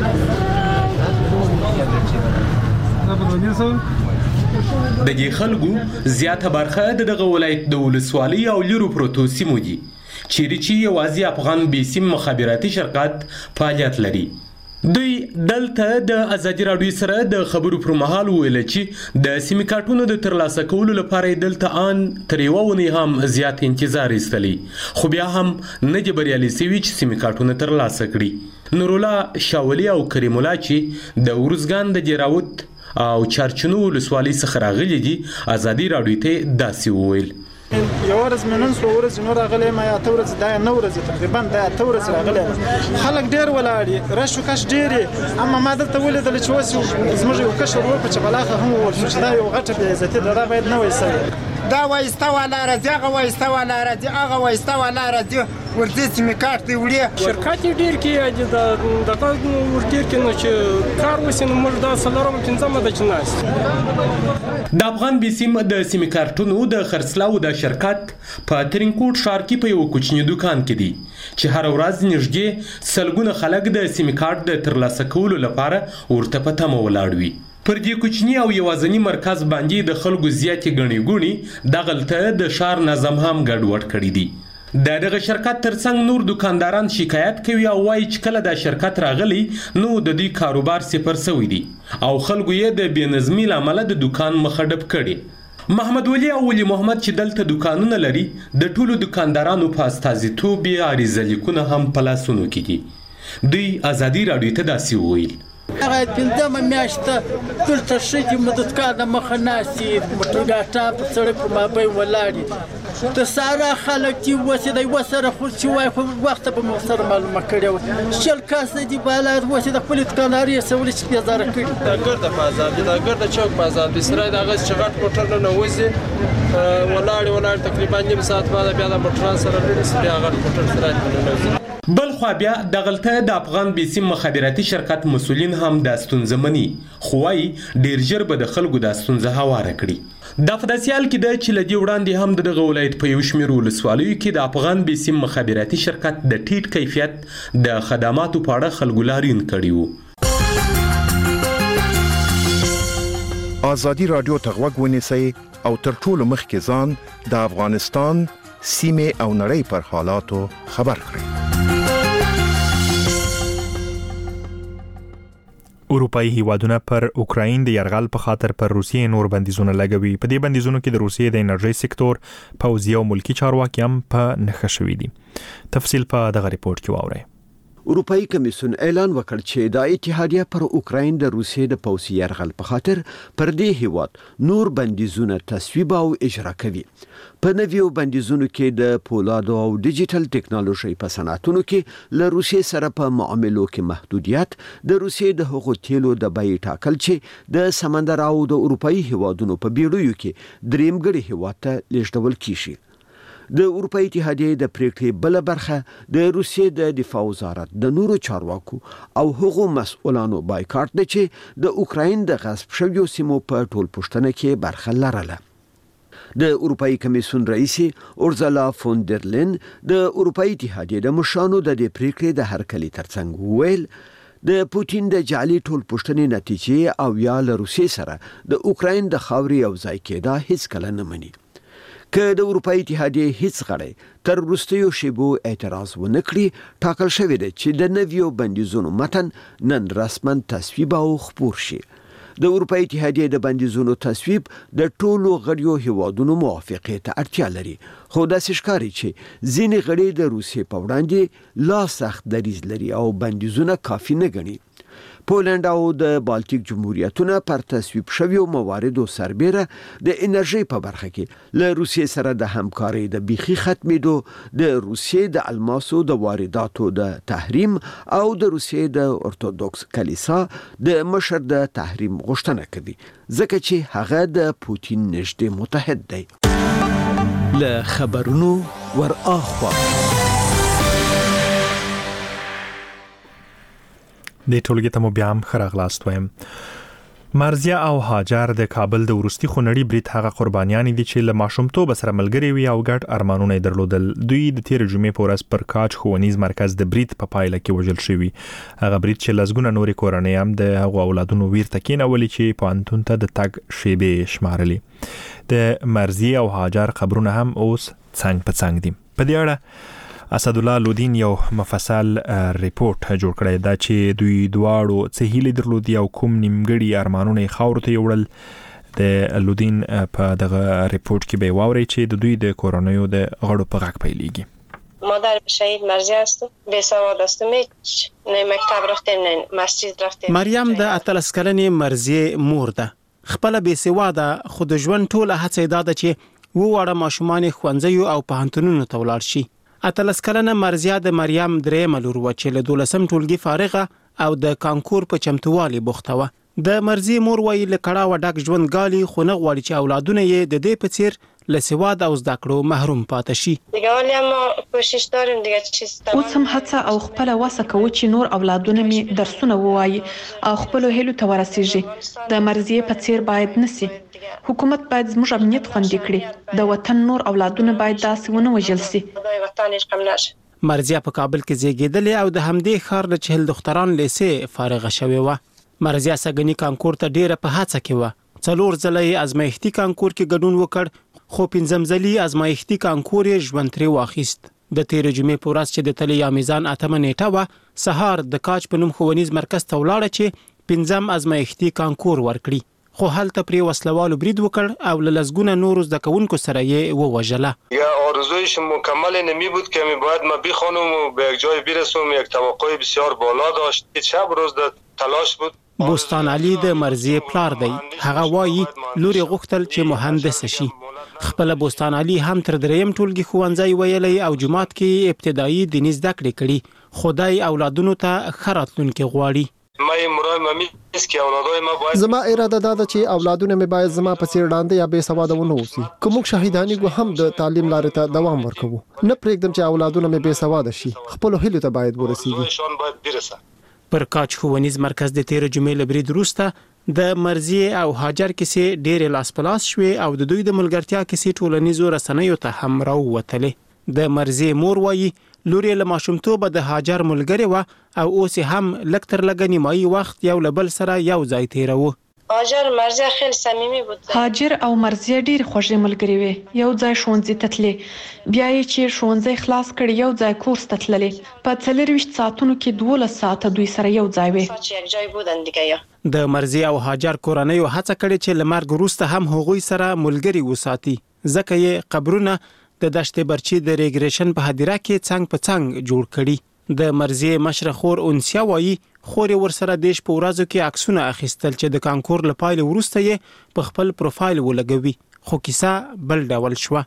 د دې خلکو زیاته برخه د دغه ولایت د ولسوالۍ او لیرو پروتو سیمو دي چیرې چې یوازې افغان بي سیم مخابراتي شرکت فعالیت لري. دوی دلته د ازادي راډیو سره د خبرو پر مهال ویل چې د سیمې کارتونو د ترلاسه کولو لپاره دلته ان تر یو ونې هم زیات انتظار ایستلی خو بیا هم نه دی بریالي سوي چې سیمې کارتونه ترلاسه کړي. نورالله شاولي او کریم الله چې د ورزګان د جراوت او چارچنو ولسوالۍ څخه راغلي دي ازادي راډیو ته داسې وویل. یو ورځ منن سو ورځ نور راغلی ما یا ته ورځ دا نه ورځ تقریبا دا ته ورځ راغلی خلک ډیر ولاړ راشو کش ډیر اما ما دلته ولیدل چې وسو زموږ یو کشر ورکو چې بلاخه هم ورسو چې دا یو غټه بې عزتي ده دا باید نه وای سوی دا وایسته ولا راځي هغه وایسته ولا راځي هغه وایسته ولا راځي ورته سیمې کارت دی وړي شرکت ډیر کې د دغه ورډیر کې نو چې کار وسین موږ دا سلام پنځمه د چناست د افغان بي سیم د سیمې کارتونو د خرڅلاو د شرکت په ترینکوټ ښار کې په یو کوچني دکان کې دي چې هر ورځ نږدې سلګونه خلک د سیمې کارت د ترلاسه کولو لپاره ورته په تمه ولاړ وي. پر دې کوچني او یوازني مرکز باندې د خلکو زیاتې ګڼې ګوڼې دغلته د ښار نظم هم ګډوډ کړی دی. د دغه شرکت ترڅنګ نور دکانداران شکایت کوي او وایي چې کله دا شرکت راغلی نو د دوی کاروبار صفر سوی دی او خلکو یې د بې نظمۍ له امله د دکان مخه ډب کړې. محمد ولی او ولی محمد چې دلته دکانونه لري د ټولو دکاندارانو په استازیتوب یې عریضه لیکونه هم په لاسونو کې دي. دوی ازادي راډیو ته داسې وویل. هغه پنځمه میاشت دلته ښځې مددګانه مخه ناستې موټر ګاټا په سړک په مابین ولاړې د سارا خلک دي اوسې د یوه سره خو چې وایي خو وخته به مو سره معلومه کړې وه شل کاسه دي بالا اوسې د خپلې دکانداري یې سولې چې بېزاره کړي دا ګرده په ازاد دي دا ګرده چوک په ازاد دي سره د هغه چې غټ موټر نه ننوځي ولاړې ولاړې تقریبا نیم ساعت بعد بیا د موټران سره لري بیا غټ موټر سره ننوځي. بل خو بیا دغلته د افغان بي سیم مخابراتي شرکت مسؤلین هم د ستونزه مني خو وايي ډیر ژر به د خلکو د ستونزه هواره کړي. د فداسیال کې د چې لدی وړاندې هم د دغه ولایت په یو شمېر ولسوالیو کې د افغان بي سیم مخابراتي شرکت د ټیټ کیفیت د خدماتو په اړه خلکو لارین کړي وو. ازادي راډیو ته غوږ ونیسئ او تر ټولو مخکې ځان د افغانستان سیمې او نړۍ پر حالاتو خبر کړئ. اروپایي هیوادونه پر اوکراین د یرغل په خاطر پر روسیې نور بندیزونه لګوي. په دې بندیزونو کې د روسیې د انرژي سکتور، پوځي او ملکی چارواکي هم په نښه شوي دي. تفصیل په دغه ریپورت کې واورئ. اروپאי کمیسیون اعلان وکړ چې د اتحادیه پر اوکراین د روسیې د پوځي یرغل په خاطر پر دې هیواد نور بندیزونه تصویب او اجرا کوي. په نویو بندیزونو کې د پولادو او ډیجیټل ټیکنالوژي په صنعتونو کې له روسیې سره په معاملو کې محدودیت، د روسیې د هغو تیلو د بیې ټاکل چې د سمندر او د اروپאי هیوادونو په بیړیو کې دریمګړي هیواد ته لیږدول کیږي. د اروپאי اتحادیې د پریکړې بل برخه د روسیې د دفاع وزارت د نورو چارواکو او هغو مسؤلانو بایکاټ دی چې د اوکراین د غصب شویو سیمو په ټول پوښتنه کې برخه لرله. د اروپאי کمیسیون رئیس اورزالا فون در لین د اروپאי اتحادیې د مشرانو د دې پریکړې د هرکلي ترڅنګ وویل د پوتین د جعلي ټول پوښتنې نتیجې او یا له روسیې سره د اوکراین د خاورې یو ځای کېدا هیڅ کله نه مني. که د اروپאי اتحادیې هیڅ غړی تر وروستیو شیبو اعتراض ونه کړي، ټاکل شوی دی چې د نویو بندیزونو متن نن رسما تصویب او خپور شي. د اروپאי اتحادیې د بندیزونو تصویب د ټولو غړیو هیوادونو موافقې ته اړتیا لري، خو داسې ښکاري چې ځینې غړي د روسیې په وړاندې لا سخت دریځ لري او بندیزونه کافي نه ګڼي. پولند او د بالټیک جمهوریتونه پر تصویب شویو مواردو سربیره د انرژي په برخه کې له روسیې سره د همکارۍ د بیخي ختمېدو، د روسیې د الماسو د وارداتو د تحریم او د روسیې د ارتودوکس کلیسا د مشر د تحریم غوښتنه کوي، ځکه چې هغه د پوتین نږدې متحد دی. له خبرونو ور اخوا د ټولګي ته مو بیا هم ښه راغلاست وایم. مرزیه او هاجر د کابل د وروستي خونړي برید هغه قربانیان دي چې له ماشومتوبه سره ملګري وي او ګډ ارمانونه یې درلودل. دوی د تېرې جمعې په ورځ پر کاج ښوونیز مرکز د برید په پایله کې وژل شوي. هغه برید چې لسګونه نورې کورنۍ هم د هغو اولادونو ویر ته کېنولي چې پوهنتون ته د تګ شیبې شمارلي. د مرزیه او هاجر قبرونه هم اوس څنګ په څنګ دي. په دې اړه اسدالله لودین یو مفصل ریپورت جوړ کړی دا چې دوی دواړو څه هیلې درلودي او کوم نیمګړي ارمانونه یې خاورو ته یوړل. د لودین په دغه ریپورت کې به واورئ چې د دوی د کورنیو د غړو په غږ پیلېږي. مادر شهید مرزیه است، بیسواد استم، هیچ نه مکتب رفتیم نه مسجد رفتیم. مریم د اتلس کلنې مرزیه مور ده. خپل بیسواده خو د ژوند ټوله هڅه دا ده چې وواړه ماشومان ښوونځیو او پوهنتونونو ته ولاړ شي. اتلس کلنه مرزیه د مریم درېیمه لور وه چې له دولسم ټولګي فارغه او د کانکور په چمتووالي بوخته وه. د مرزیې مور وایي له کړاوه ډک ژوند ګالي، خو نه غواړي چې اولادونه یې د دې په څیر له سواد او زده کړو محروم پاتې شي. دیگه ولی اما کوشش داریم دیگه چیز تمام. اوس هم هڅه او خپل وسه کوو چې نور اولادونه می درسونه ووایي او خپل هیلو ته ورسیږي. د مرزیې په څیر باید نسی. حکومت باید زموږ امنیت خوندي کړي. د وطن نور اولادونه باید داسې ونه وژل شي. مرزیه په کابل کې زیږیدلې او د همدې ښار له چهل دختران لیسې فارغه شوې وه. مرزیه سږني کانکور ته ډیره په هڅه کې وه. څلور ځله یې ازمایښتي کانکور کې ګډون وکړ، خو پنځم ځلي ازمایښتي کانکور یې ژوند ترې واخیست. د تېرې جمعې په ورځ چې د تلې یا میزان اتمه نیټه وه، سهار د کاج په نوم ښوونیز مرکز ته ولاړه چې پنځم ازمایښتي کانکور ورکړي، خو هلته پرې وسلوالو برید وکړ او له لسګونه نورو زده کوونکو سره یې ووژله. یا آرزویش مکمل نمی بود که می باید ما بخوانم و به یک جای برسم. یک توقع بسیار بالا داشت. شب روز د تلاش بود. بوستان علي د مرزیې پلار دی. هغه وایي لور یې غوښتل چې مهندس شي. خپل بوستان علي هم تر دریم ټولګي ښوونځی ویلی او جماعت کې ابتدایي دیني زده کړې کړي. خدای اولادونو ته ښه راتلونکی غواړي. زما اراده دا ده چې اولادونه مې باید زما په څیر ډانده یا بې سواده ونه اوسي. که موږ شهیدانی ګو هم د تعلیم لارې ته دوام ورکوو. نه پرېږدم چې اولادونه مې بې سواده شي. خپلو هیلو ته باید ورسیږي. پر کاج ښوونیز مرکز د تېرې جمعې له برید وروسته د مرزیې او هاجر کیسې ډېرې لاس په لاس شوې او د دوی د ملګرتیا کیسې ټولنیزو رسنیو ته هم راووتلې. د مرزیې مور وایي لور یې له ماشومتوبه د هاجر ملګرې وه او اوس یې هم لږ تر لږه نیمایي وخت یو له بل سره یو ځای تېروه. هاجر مرزیه خیلی صمیمی بود. هاجر او مرزیه ډېر خوږې ملګرې وې. یو ځای ښوونځي ته تللې، بیا یې چې ښوونځی خلاص کړ یو ځای کورس ته تللې. په څلرویشت ساعتونو کې دولس ساعته دوی سره یو ځای وې. د مرزیه او هاجر کورنیو هڅه کړې چې له مرګ وروسته هم هغوی سره ملګري وساتي، ځکه یې قبرونه د دشت برچي د ریګریشن په هدیره کې څنګ په څنګ جوړ کړي. د مرزیې مشره خور اونسیا وایي خور ورسره دیش په ورځو کې عکسونه اخیستل چې د کانکور لپاره وروسته یې په خپل پروفایل ولګوي خو کیسه بل ډول شو.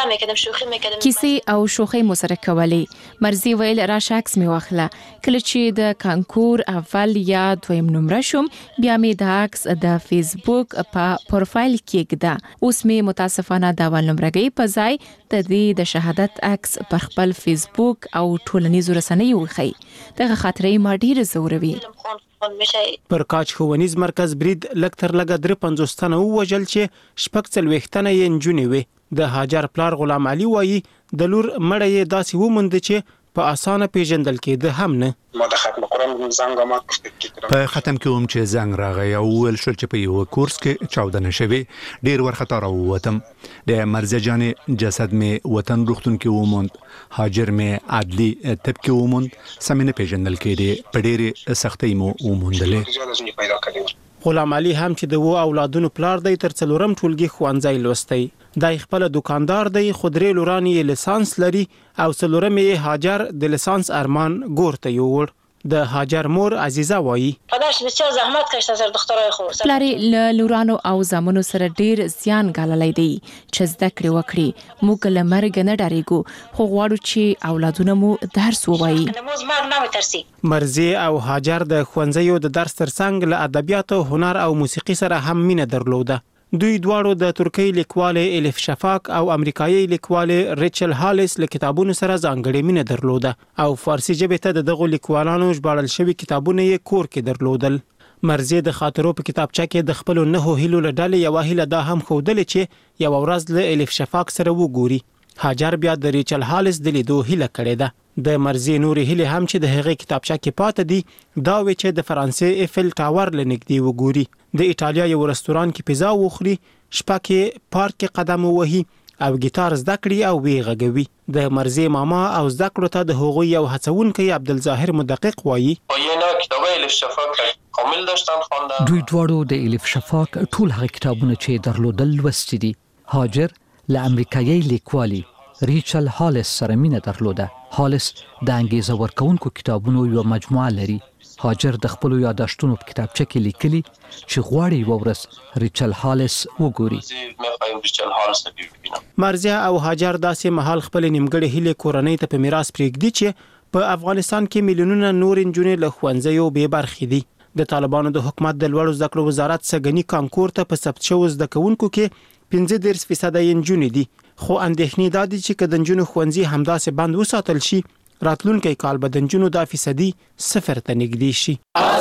کیسې او شوخۍ مو سره کولې. مرزي ویل راشه عکس مې واخله. کله چې د کانکور اول یا دویم نمره شوم بیا مې د عکس د فیسبوک په پروفایل کې کېده. اوس مې متاسفانه د اول نمرګۍ په ځای د دې د شهادت عکس پر خپل فیسبوک او ټولنیزو رسنیو وخی. دغه خاطرې ما ډېر زوروي. پر کاج ښوونیز مرکز برید لږ تر لږه درې پنځوس تنه ووژل چې شپږ څلوېښت تنه یې نجونې وې. د هاجر پلار غلام علي وایي د لور مړی یې داسې وموند چې په اسانه پیژندل کېده هم نه. ما د ختم قرآن زنګ ما په ختم کې هم چې زنګ راغی او ول شل چې په یو کورس کې چاودنه شوه ډیر ورخطا راووتم. د مرزه جانې جسد می وطن روختون کې وموند. هاجر می عدلی تب کې وموند. سمینه پیژندل کېده په ډېر سختۍ مو وموندلې. غلام علي هم چې د وو اولادونو پلار دی تر څلورم ټولګي ښوونځی لوستی. دای خپل دکاندار دی خودري لورانی لیسانس لري او څلورم یې هاجر د لیسانس ارمان ګورته یوړ. د هاجر مور عزیزه وایي پداش بسیار زحمت کشته سر دخترای خو پلاری ل لورانو او زامنو سره ډیر زیان غللای دی چې زده کړې وکړي. موږ له مرګ نه ډاریږو خو غواړو چې اولادونه مو درس ووایي. مرزي او هاجر د ښوونځیو د درس ترڅنګ له ادبیاتو هنر او موسیقي سره هم مینه درلوده. دوی دواړو د ترکی لیکوال الیف شفاق او امریکایي لیکوال ریچل هالیس له کتابونو سره ځانګړې مینه درلوده او فارسی ژبې ته دغه لیکوالانو ژباړل شوی کتابونه یې کور کې درلودل. مرزي د خاطرو په کتابچه کې د خپل نه هیلو له ډلې یو هیله دا هم خودل چې یو ورځ له الیف شفاق سره وګوري. هاجر بیا د ریچل هالیس د لیدو هیله کړې ده. د مرزي نور هیله هم چې د هغې کتابچه کې پاتې دي دا و چې د فرانسې ایفل ټاور لنګدي وګوري. د ایټالیا یو رستوران کې پیزا وخوري شپه کې پارک کې قدم وهي او ګیتار زده کړي او وی غږوي. د مرزي ماما او زده کړو ته د هغوی یو هڅونکي عبدالظاهر مدقق وایي دوی دواړو د الیف شفاق ټول هغه کتابونه چې درلودل لوستي دي. هاجر له امریکایي لیکوالي ریچل هالیس سره مینه درلوده. هالیس د انګیزه ورکونکو کتابونو یو مجموعه لري. هاجر د خپل یاداشتونو په کتابچه کې لیکلي چې غواړي یو ورځ ریچل هالیس وګوري. مرزیا او هاجر داسې مهال خپل نیمګړې هیله کورنۍ ته په میراث پرېږدي چې په افغانستان کې میلیونونه نور نجونې له ښوونځیو بې برخې دي. د طالبانو د حکومت د لوړو زده کړو وزارت سګنی کانکور ته په ثبت شوو زده کوونکو کې پنځه دېرش فیصد یې نجونې دي. خو اندېښنې دا دي چې که د نجونو ښوونځي همداسې بند وساتل شي راتلونکی کال به د نجونو دا فیصدي صفر ته نږدې شي.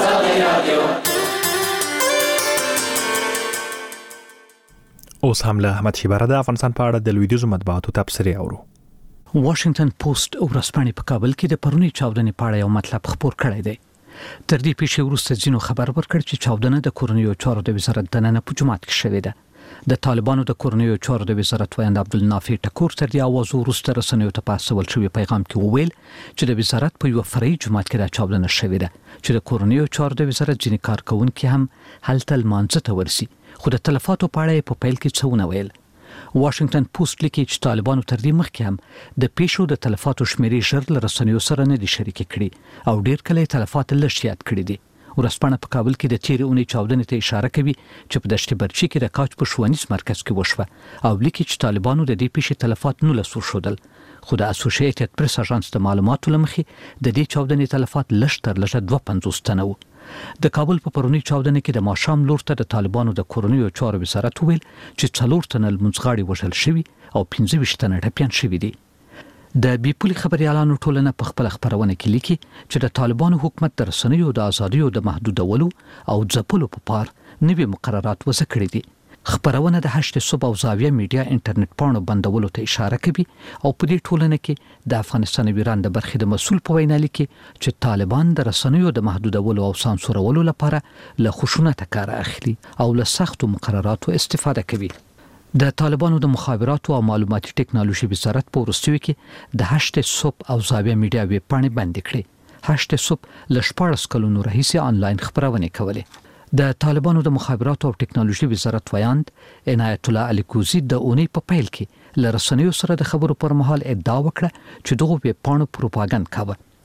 اوس هم له احمد شیبره د افغانستان په اړه د لویدیځو مطبوعاتو تبصرې اورو. واشنگټن پوسټ ورځپاڼې په کابل کې د پرونی چاودنې په اړه یو مطلب خبر کړی دی. تر دې پیښې وروسته ځینو خبر ورکړ چې چاودنه د کورنیو چارو د وزارت دننه په جماعت کې شوې ده. د طالبانو د کورنیو چارو د وزارت ویاند عبدالنافع ټکور تر دې اواز وروسته رسنیو ته په استول شوی پیغام کې وویل چې د وزارت په یو فرعي جماعت کې د چاودنه شوې ده چې د کورنیو چارو د وزارت ځینې کارکونکي هم هلته لمانځه ته ورسي. خو د تلفاتو په اړه په پیل کې څه ونه ویل. واشنگټن پوسټ لیکي چې طالبانو تر دې مخکې هم د پیښو د تلفاتو شمیرې ژر له رسنیو سره نه دي شریک کړي او ډیر کله تلفات لږ یاد کړي دي. ورځپاڼه په کابل کې د تیرې اونۍ چاودنې ته اشاره کوي چې په دشت برچي کې د کاج په ښوونیز مرکز کې وشوه او لیکي چې طالبانو د دې پیښې تلفات نولس ورښودل. خو د اسوسییټډ پریس اژانس د معلوماتو له مخې د دې چاودنې تلفات لږ تر لږه دوه پنځوس تنه وو. د کابل په پرونی چاودنې کې د ماښام لور ته د طالبانو د کورنیو چارو وزارت ویل چې څلور تنه لمونځغاړي وژل شوي او پنځه ویشت تنه ټپیان شوي دي. د بیپولي خبريالانو ټولنه په خپل خبرونه کې لیکي چې د طالبانو حکومت د رسنیو د ازادیو د محدودولو او ځپلو په پار نوي مقررات وضع کړي دي. خبرونه د هشت صبح او زاویه میډیا انټرنیټ پاڼو بندولو ته اشاره کوي او په دې ټولنه کې د افغانستان ویران د برخې د مسول په وینا لیکي چې طالبان د رسنیو د محدودولو او سانسورولو لپاره له خشونت کار اخلي او له سختو مقرراتو استفاده کوي. د طالبانو د مخابراتو او معلوماتي ټکنالوژي وزارت په ورستیو کې د هشت صبح او زاویه میډیا ویب پاڼې بند کړې. هشت صبح ل شپږ کلونو راهیسې آنلاین خبرونه کولې. د طالبانو د مخابراتو او ټکنالوژي وزارت ویاند عنایت الله الیکوزی د اونۍ په پیل کې ل رسنیو سره د خبرو پر مهال ادعا وکړه چې دغه ویب پاڼو پروپاګاندا کاوه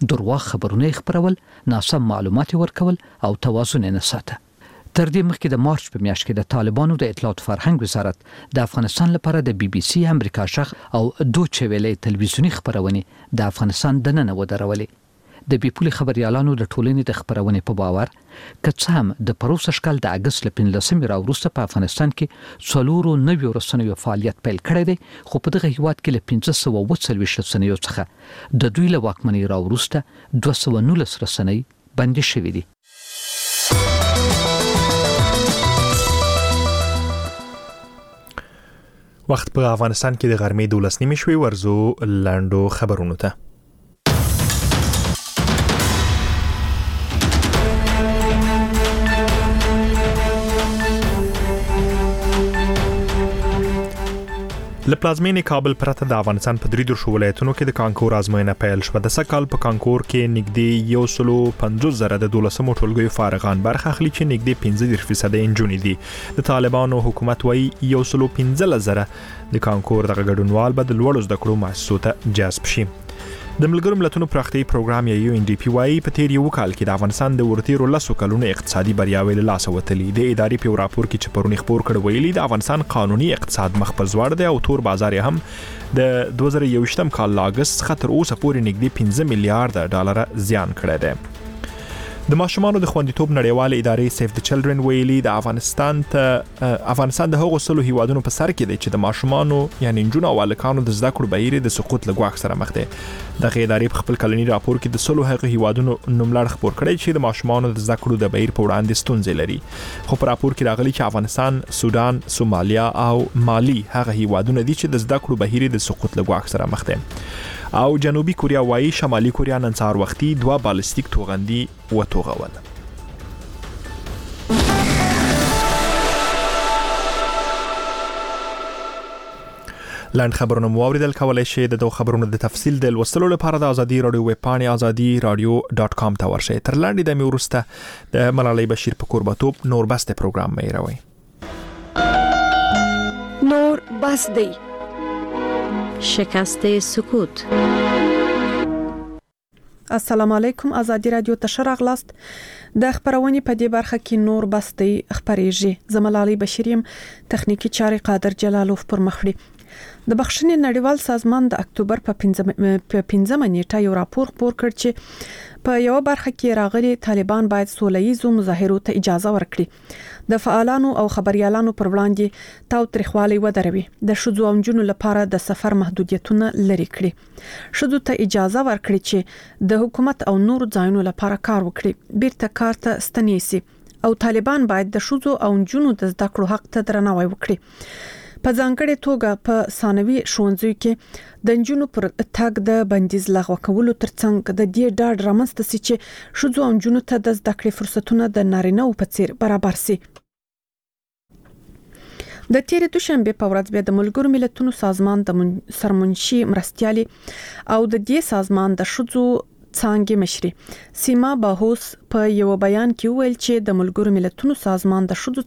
درواغ خبرونه خبرول، ناسم معلومات ورکول او توازن نه ساته. تر دې مخکې د مارچ په میاشت کې د طالبانو د اطلاعات فرهنګ وزارت د افغانستان لپاره د بي بي سي امریکا شخ او دوچې ویلې تلویزیونی خبرونه د افغانستان دننه ودرولې. د بیپولي خبريالانو د ټولنې د خبرونه په باور کڅ هم د پروسه شکل د اگست لپاره را وروسته په افغانستان کې څلورو نوي رسنیو فعالیت پیل کړی دی، خو په دغه هیواد کې له پنځه سوه اووه څلوېښت رسنیو څخه د دوی له واکمنۍ را وروسته دوه سوه نولس رسنۍ بندي شوې دي. وخت په افغانستان کې د غرمې دولس نیمې شوي، ورزو لاندو خبرونو ته. له پلازمینې کابل پرته د افغانستان په درې دېرشو ولایتونو کې د کانکور ازموینه پیل شوه. د سږ کال په کانکور کې نږدې یو سلو پنځوس زره د دولسمو ټولګیو فارغان برخه اخلي چې نږدې پنځه دېرش فیصده نجونې دي. د طالبانو حکومت وایي یو سلو پنځلس زره د کانکور دغه ګډونوال به د لوړو زده کړو مؤسسو ته جذب شي. د ملګرو ملتونو پراختیایي پروګرام یا یو ان ډي پی وايي په تیر یو کال کې د افغانستان د ورتیرو لسو کلونو اقتصادي بریاوې له لاسه وتلې. د ادارې په راپور کې چې پرونی خبر کړ ویلي د افغانستان قانوني اقتصاد مخ په ځوړ دی او تور بازار هم د دوه زره یوویشتم کال له اگست څخه تر اوسه پورې نږدې پنځه میلیارډ ډالر زیان کړی دی. د ماشومانو د خوندیتوب نړیواله ادارې سیف د چلډرن ویلي د افغانستان ته افغانستان د هغو سلو هیوادونو په سر کې دی چې د ماشومانو یعنی نجونو او هلکانو د زده کړو بهیر د سقوط له ګواښ سره مخ دی. دغه ادارې په خپل کلني راپور کې د سلو هغو هیوادونو نوملړ خبر کړی چې د ماشومانو د زده کړو د بهیر په وړاندې ستونزې لري. خو په راپور کې راغلي چې افغانستان، سودان، سومالیا او مالی هغه هیوادونه دي چې د زده کړو بهیر د سقوط له ګواښ سره مخ دي. او جنوبي کوریا وایي شمالي کوریا نن سهار وختي دوه بالستیک توغندي وتوغول. لاند خبرونه مو اوریدل، کولای شئ د دوه خبرونو د تفصیل د لوستلو لپاره د ازادي رادیو ویب پاڼې ازادي رادیو ډاټ کام ته ورشئ. تر لاندې د مې ورسته د ملالۍ بشیر په کوربتوب نور بس پروګرام مې راوي. نور بس دی شکست سکوت. السلام علیکم، ازادي رادیو ته شراغلاست. د خبرونې په دې برخه کې نور بس دی خبرېږي. زملالۍ بشیریم، تخنیکی چارې قادر جلالوف پر مخړي. د بخښنې نړیوال سازمان د اکتوبر په پنځمه نیټه یو راپور خپور کړ چې په یو برخه کې راغلي طالبان باید سولهییزو مظاهرو ته اجازه ورکړي، د فعالانو او خبريالانو پر وړاندې تاوتریخوالی ودروي، د شذو او جنونو لپاره د سفر محدودیتونه لري کړي، شذو ته اجازه ورکړي چې د حکومت او نور ځایونو لپاره کار وکړي، بیرته کار ته ستنیسي، او طالبان باید د شذو او جنونو د زده کړو حق ته درناوی وکړي. په ځانګړې توګه په ثانوي ښوونځیو کې د نجونو پر تګ د بندیز لغوه کولو ترڅنګ د دې ډاډ رامنځته سي چې ښځو او نجونو ته د زده کړې فرصتونه د نارینه‌و په څیر برابر سي. د تیرې دوشنبه په ورځ بیا د ملګرو ملتونو سازمان د سرمنشي مرستيالي او د دې سازمان د ښځو څانګې مشري سیما باهوس په یو بیان کې ویل چې د ملګرو ملتونو سازمان د ښځو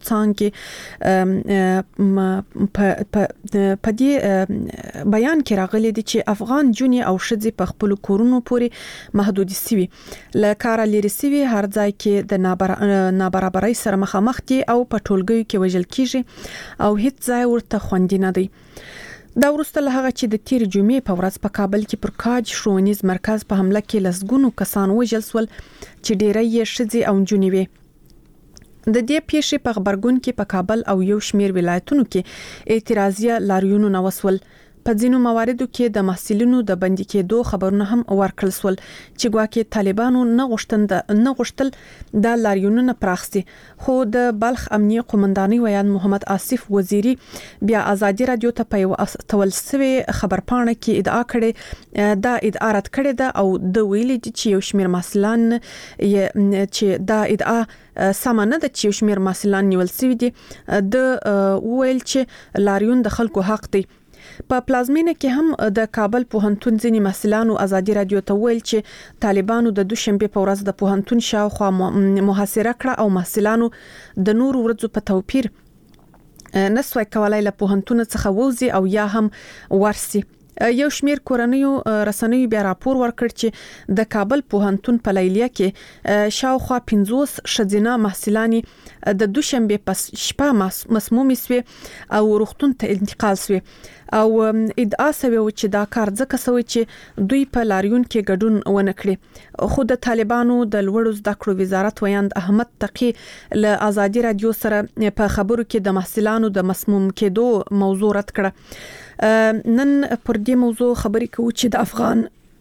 څانګې په دې بیان کې راغلي دي چې افغان جونې او ښځې په خپل کورونو پورې محدودي سوي، له کار لري سوي، هر ځای کې د نابرابرۍ سره مخامخ دي او په ټولګیو کې وژل کیږي او هیڅ ځای ورته خوندي نه دی. دا ورسته له هغه چې د تیر جمعې په ورځ په کابل کې پر کاج ښوونیز مرکز په حمله کې لسګونو کسان وژل شول چې ډیری یې ښځې او نجونې وې. د دې پیښې په خبرګون کې په کابل او یو شمیر ولایتونو کې اعتراضیه لاریونونه وسول. په ځینو مواردو کې د محصلینو د بندي کېدو خبرونه هم ورکړل شول چې ګواکې طالبانو نه غوښتند نه غوښتل د لاریونونو پراخسي، خو د بلخ امنیه قومندانۍ ویان محمد آصف وزیری بیا ازادي رادیو ته په یو تولسوي خبرپاڼه کې ادعا کړې دا ادعا رد کړې ده او د ویلي چې یو شمیر مسلان چې دا ادعا سم نه ده چې یو شمیر مسلان نیول شوی دي. د ویل چې لاریون د خلکو حق دی. په پلازمینه کې هم د کابل پوهنتون ځینی مسلانو ازادي رادیو ته ویل چې طالبانو د دوشنبه په ورځ د پوهنتون شاوخوا محاصره کړه او مسلانو د نور ورځو په توپیر نسوي کولای له پوهنتون څخه ووزي او یا هم ورسي. یو شمیر کورنیو رسنیو بیا راپور ورکړ چې د کابل پوهنتون په لیلیه کې شاوخوا پنځوس شذینه محصلانی د دوشنبه پس شپه مسموم سوي او روغتون ته انتقال سوي او ادعا سوي چې دا کار ځکه سوي چې دوی په لاریون کې ګډون ونه کړي. خو د طالبانو د لوړو زده کړو وزارت ویاند احمد تقی له آزادي رادیو سره په خبرو کې د محصلانو د مسموم کېدو موضوع رد کړه. نن پر دې موضوع خبرې کوو چې د افغان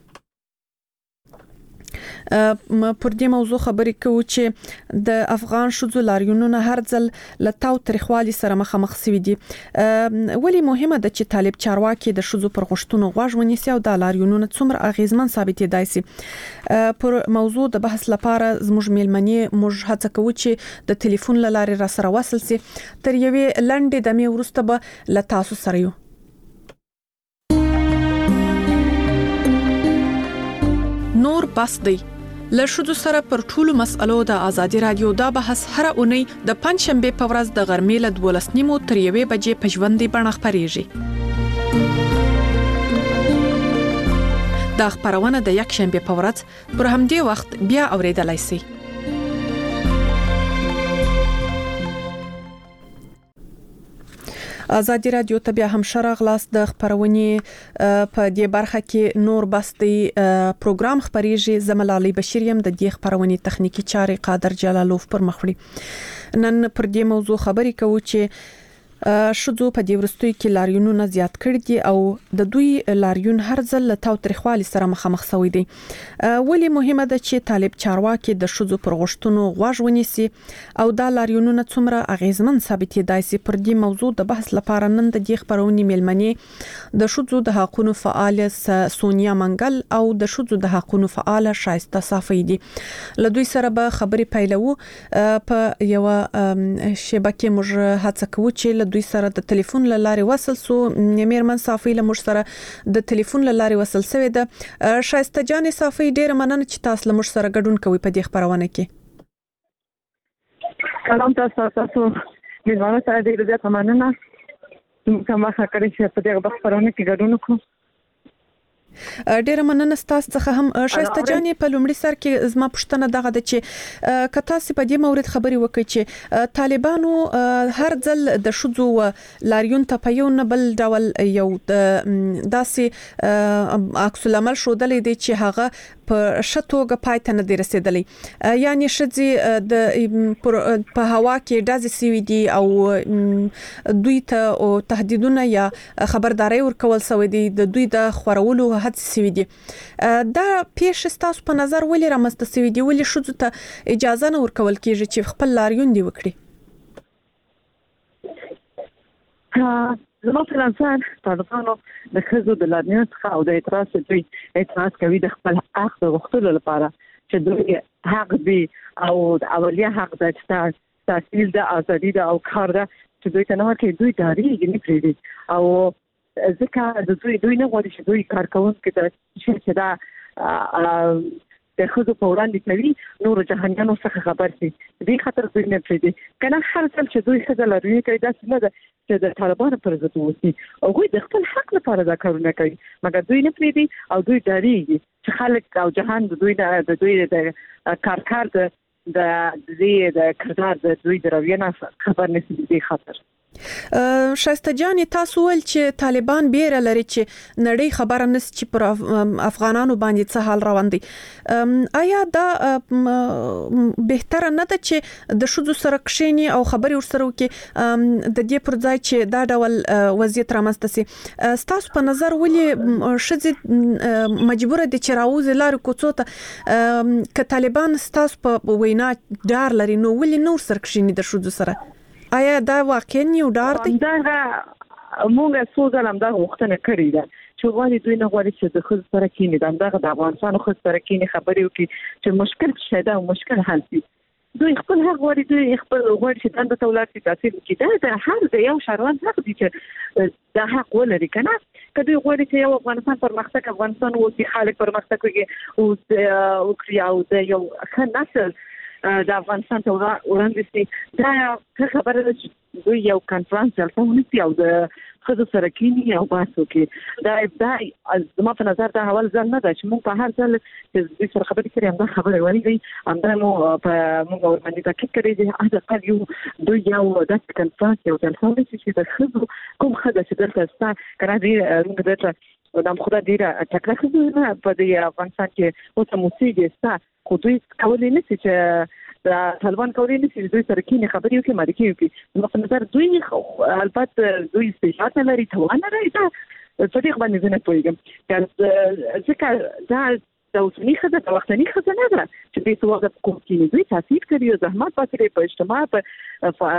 پر دې موضوع خبرې کوو چې د افغان شذو لاریونونه هر ځل لتاو تاریخوالي سره مخامخ سوي دي. ولی مهمه ده چې طالب چارواکي د شذو پر غوښتنو غوږ ونیسي او د لاریونونو څومره اغیزمن ثابتېدای سي. پر موضوع د بحث لپاره زموږ میلمنې موږ هڅه کوو چې د ټلیفون لارې را سره وصل سي. تر یوې لنډې دمې وروسته به له تاسو سره یو. نور بس دی له شذو سره پر ټولو مسألو د آزادي رادیو دا بحث هر اونۍ د پنځشنبه په ورځ د غرمې له دولس نیمو تر یوې بجې په ژوندۍ بڼه خپریږي. دا خبرونه د یک شنبه په ورځ پر همدې وخت بیا اوریدلای شئ. آزادي رادیو ته بیا هم شراغلاس د خبرونې په دې برخه کې نور بستی پروګرام خبريږي. زملالي بشیریم د دې خبرونې تخنیکی چارې قادر جلالوف پر مخوړي. نن پر دې موضوع خبرې کوو چې شذو په دې ورستوي کې لاریونونه زیات کړي دي او د دوی لاریون هر ځل له تاو تاریخوالي سره مخامخ شوی دي. ولی مهمه ده چې طالب چارواکي د شذو پر غوښتنو غوږ ونیسي او دا لاریونونه څومره اغیزمن ثابتېدای سي. پر دې موضوع د بحث لپاره نن د دې خبرونې میلمنې د شذو د حقوقو فعال سونیا منګل او د شذو د حقوقو فعال شایسته صافي دي. له دوی سره به خبرې پیلوو. په یو شبکه موږ هڅه کوو چې دوی سره د ټلیفون لارې وصل سو. میرمن صافي له موږ سره د ټلیفون لارې وصل سوی ده. شایسته جان صافي ډېر مننه چې تاسو له موږ سره ګډون کوئ په دې خبرونه کې. سلام تاسو تاسو میلمانه ته ډېر زیات مننه چې ما ښه کړی چې په دې خبرونه کې ګډون وکړم. ډېر مننه تاسو څخه هم. شایسته جانې په لومړي سر کې زما پوښتنه دغه ده چې کته سي په دې مورید خبري وکړي چې طالبانو هر ځل د شذو لاریون ته په یو نه بل ډول یو داسې عکس العمل شودلې دي چې هغه په شتوګه پایته نه دی رسیدلې. یعنی شذي د په هوا کې دازي سوي دي او دوی ته تهدیدونه یا خبرداري ورکول سوي دي د دوی د خورولو هڅې سوي دي. دا پیښ تاسو په نظر ولې رامسته سوي دي؟ ولې شذو ته اجازه نه ورکول کیږي چې خپل لاریون دی وکړي؟ زما په نظر طالبانو د ښځو د لاریون څخه او د اعتراض دوی اعتراض کوي د خپل حق د غوښتلو لپاره چې دوی حق دی او د اولیه حق د تحصیل د ازادي د او کار د چې دوی ته نه ورکړي. دوی داریږي نه پرېږدي او ځکه د دوی دوی نه غواړي چې دوی کارکوونکي ته چې دا د خود په وړاندې کوي نور جهانیانو څخه خبر شي. دې خاطر دوی نه پریدي کنه هر څل چې دوی څه لري کوي دا څه ده چې د طالبانو پر ضد وسی او دوی د خپل حق لپاره دا کارونه کوي مګر دوی نه پریدي او دوی ډاریږي چې خلک او جهان د دوی د دوی د کارکار د د د کردار د دوی د رویه خبر نشي. دې خاطر شایسته جان تاسو ول چې طالبان بیره لري چې نړۍ خبره نس چې پر افغانانو باندې څه حال روان دي. آیا دا بهتره نه ده چې د شذو سره کښینی او خبري ورسره وکي د دې پر ځای چې دا ډول وضعیت رامنځته سي؟ تاسو په نظر ولې شذې مجبوره دي چې راوځي لار کوڅو ته که طالبان تاسو په وینا ډار لري نو ولې نور سره کښینی د شذو سره؟ آیا دا واقعا یو ډار دی؟ دا موږ څو ځله هم دا غوښتنه کړې ده چې غواړي دوی نه غواړي چې د ښځو سره کینی دا د افغانستان ښځو سره کینی خبرې وکړي چې مشکل شي دا مشکل حل شي. دوی خپل حق غواړي دوی خپل غواړي چې دنده تولار شي تحصیل وکړي. دا د هر د یو شهروان حق دی چې دا حق ولري کنه. که دوی غواړي چې یو افغانستان پرمختګ افغانستان وکړي خلک پرمختګ وکړي او وکړي او د یو ښه نسل د افغانستان ته وړاندې شي. دا خبره ده چې دوی یو کانفرنس جلسه ونیسي او د خزو سره کینی او باسو کې دا دا زما په نظر دا اول ځل نه ده چې موږ په هر ځل چې د سره خبرې کړې هم دا خبره وایي دی هم دا مو په موږ ورمنې تاکید کړی دی هغه قال یو دوی یو د کنفرانس یو تلفون چې د خزو کوم خزه چې دلته ستا کړه دی موږ دلته دا خو دا ډیره ټکړه خزونه په دې افغانستان کې اوس موسیقي ستا خو دوی کولای نه شي چې دا طالبان کولای نه شي دوی سره کې خبرې وکړي مارکي وکړي نو په نظر دوی البته دوی استشهاد نه لري توان نه لري دا په دې باندې نه پوهیږم ځکه دا د اوسنی خزه د وختنی خزه نه ده چې دې څه وخت کوم کې دوی تاثیر کوي او زحمت پاتې په اجتماع په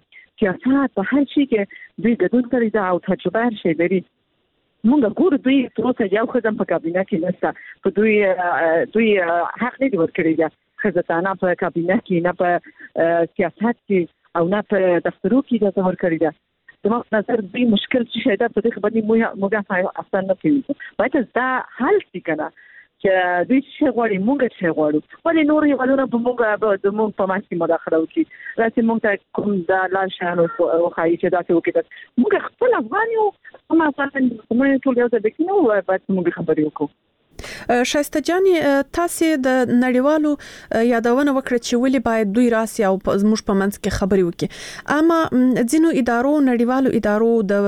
سیاست په هر شي کې دوی ګډون کوي دا او تجربه شي لري مونږ ګورو دوی تروسه یو خدام په کابینه کې نشته په دوی دوی حق نه دی ورکړی دا خزتانه په کابینه کې نه په سیاست کې او نه په دفترو کې دا ورکړی دا د ما نظر دوی مشکل چې دا په دې باندې موږ موږ اصلا نه کوي باید دا حل شي کنه چې دوی چې غواړي مونږ چې غواړو ولې نور یو غواړو په مونږ د مونږ په ماسي مداخله وکړي راځي مونږ ته کوم دا لار شانو او خایي چې دا څه وکړي مونږ خپل افغان یو ما فعلا موږ ټول یو ځای کې نو باید موږ خبرې وکړو شایسته جان تاسو د نړیوالو یادونه وکړه چې ولې باید دوی راسي او زموږ په منځ کې خبرې وکړي اما ځینو ادارو نړیوالو ادارو د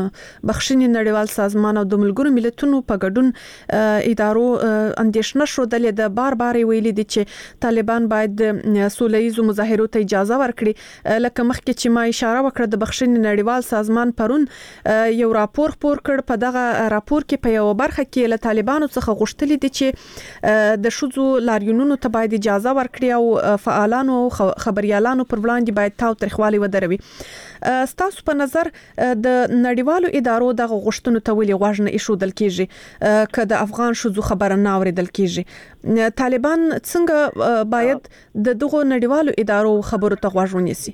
بخښنې نړیوال سازمان او د ملګرو ملتونو په ګډون ادارو اندیشنه شو د بار بار ویلي دي چې طالبان باید سولهییزو مظاهرو ته اجازه ورکړي لکه مخکې چې ما اشاره وکړه د بخښنې نړیوال سازمان پرون یو راپور خپور کړ په دغه راپور کې په یو برخه کې له طالبانو څخه غوښتل دي چې د شذو لاریونونو ته باید اجازه ورکړي او فعالانو خبريالانو پر وړاندې باید تاو ترخوالي ودروي ستاسو په نظر د نړیوالو ادارو د غوښتنو ته ولې غوښنه ایښودل کیږي که د افغان شذو خبره نه اوریدل کیږي طالبان څنګه باید د دغه نړیوالو ادارو خبرو ته غوږ ونیسي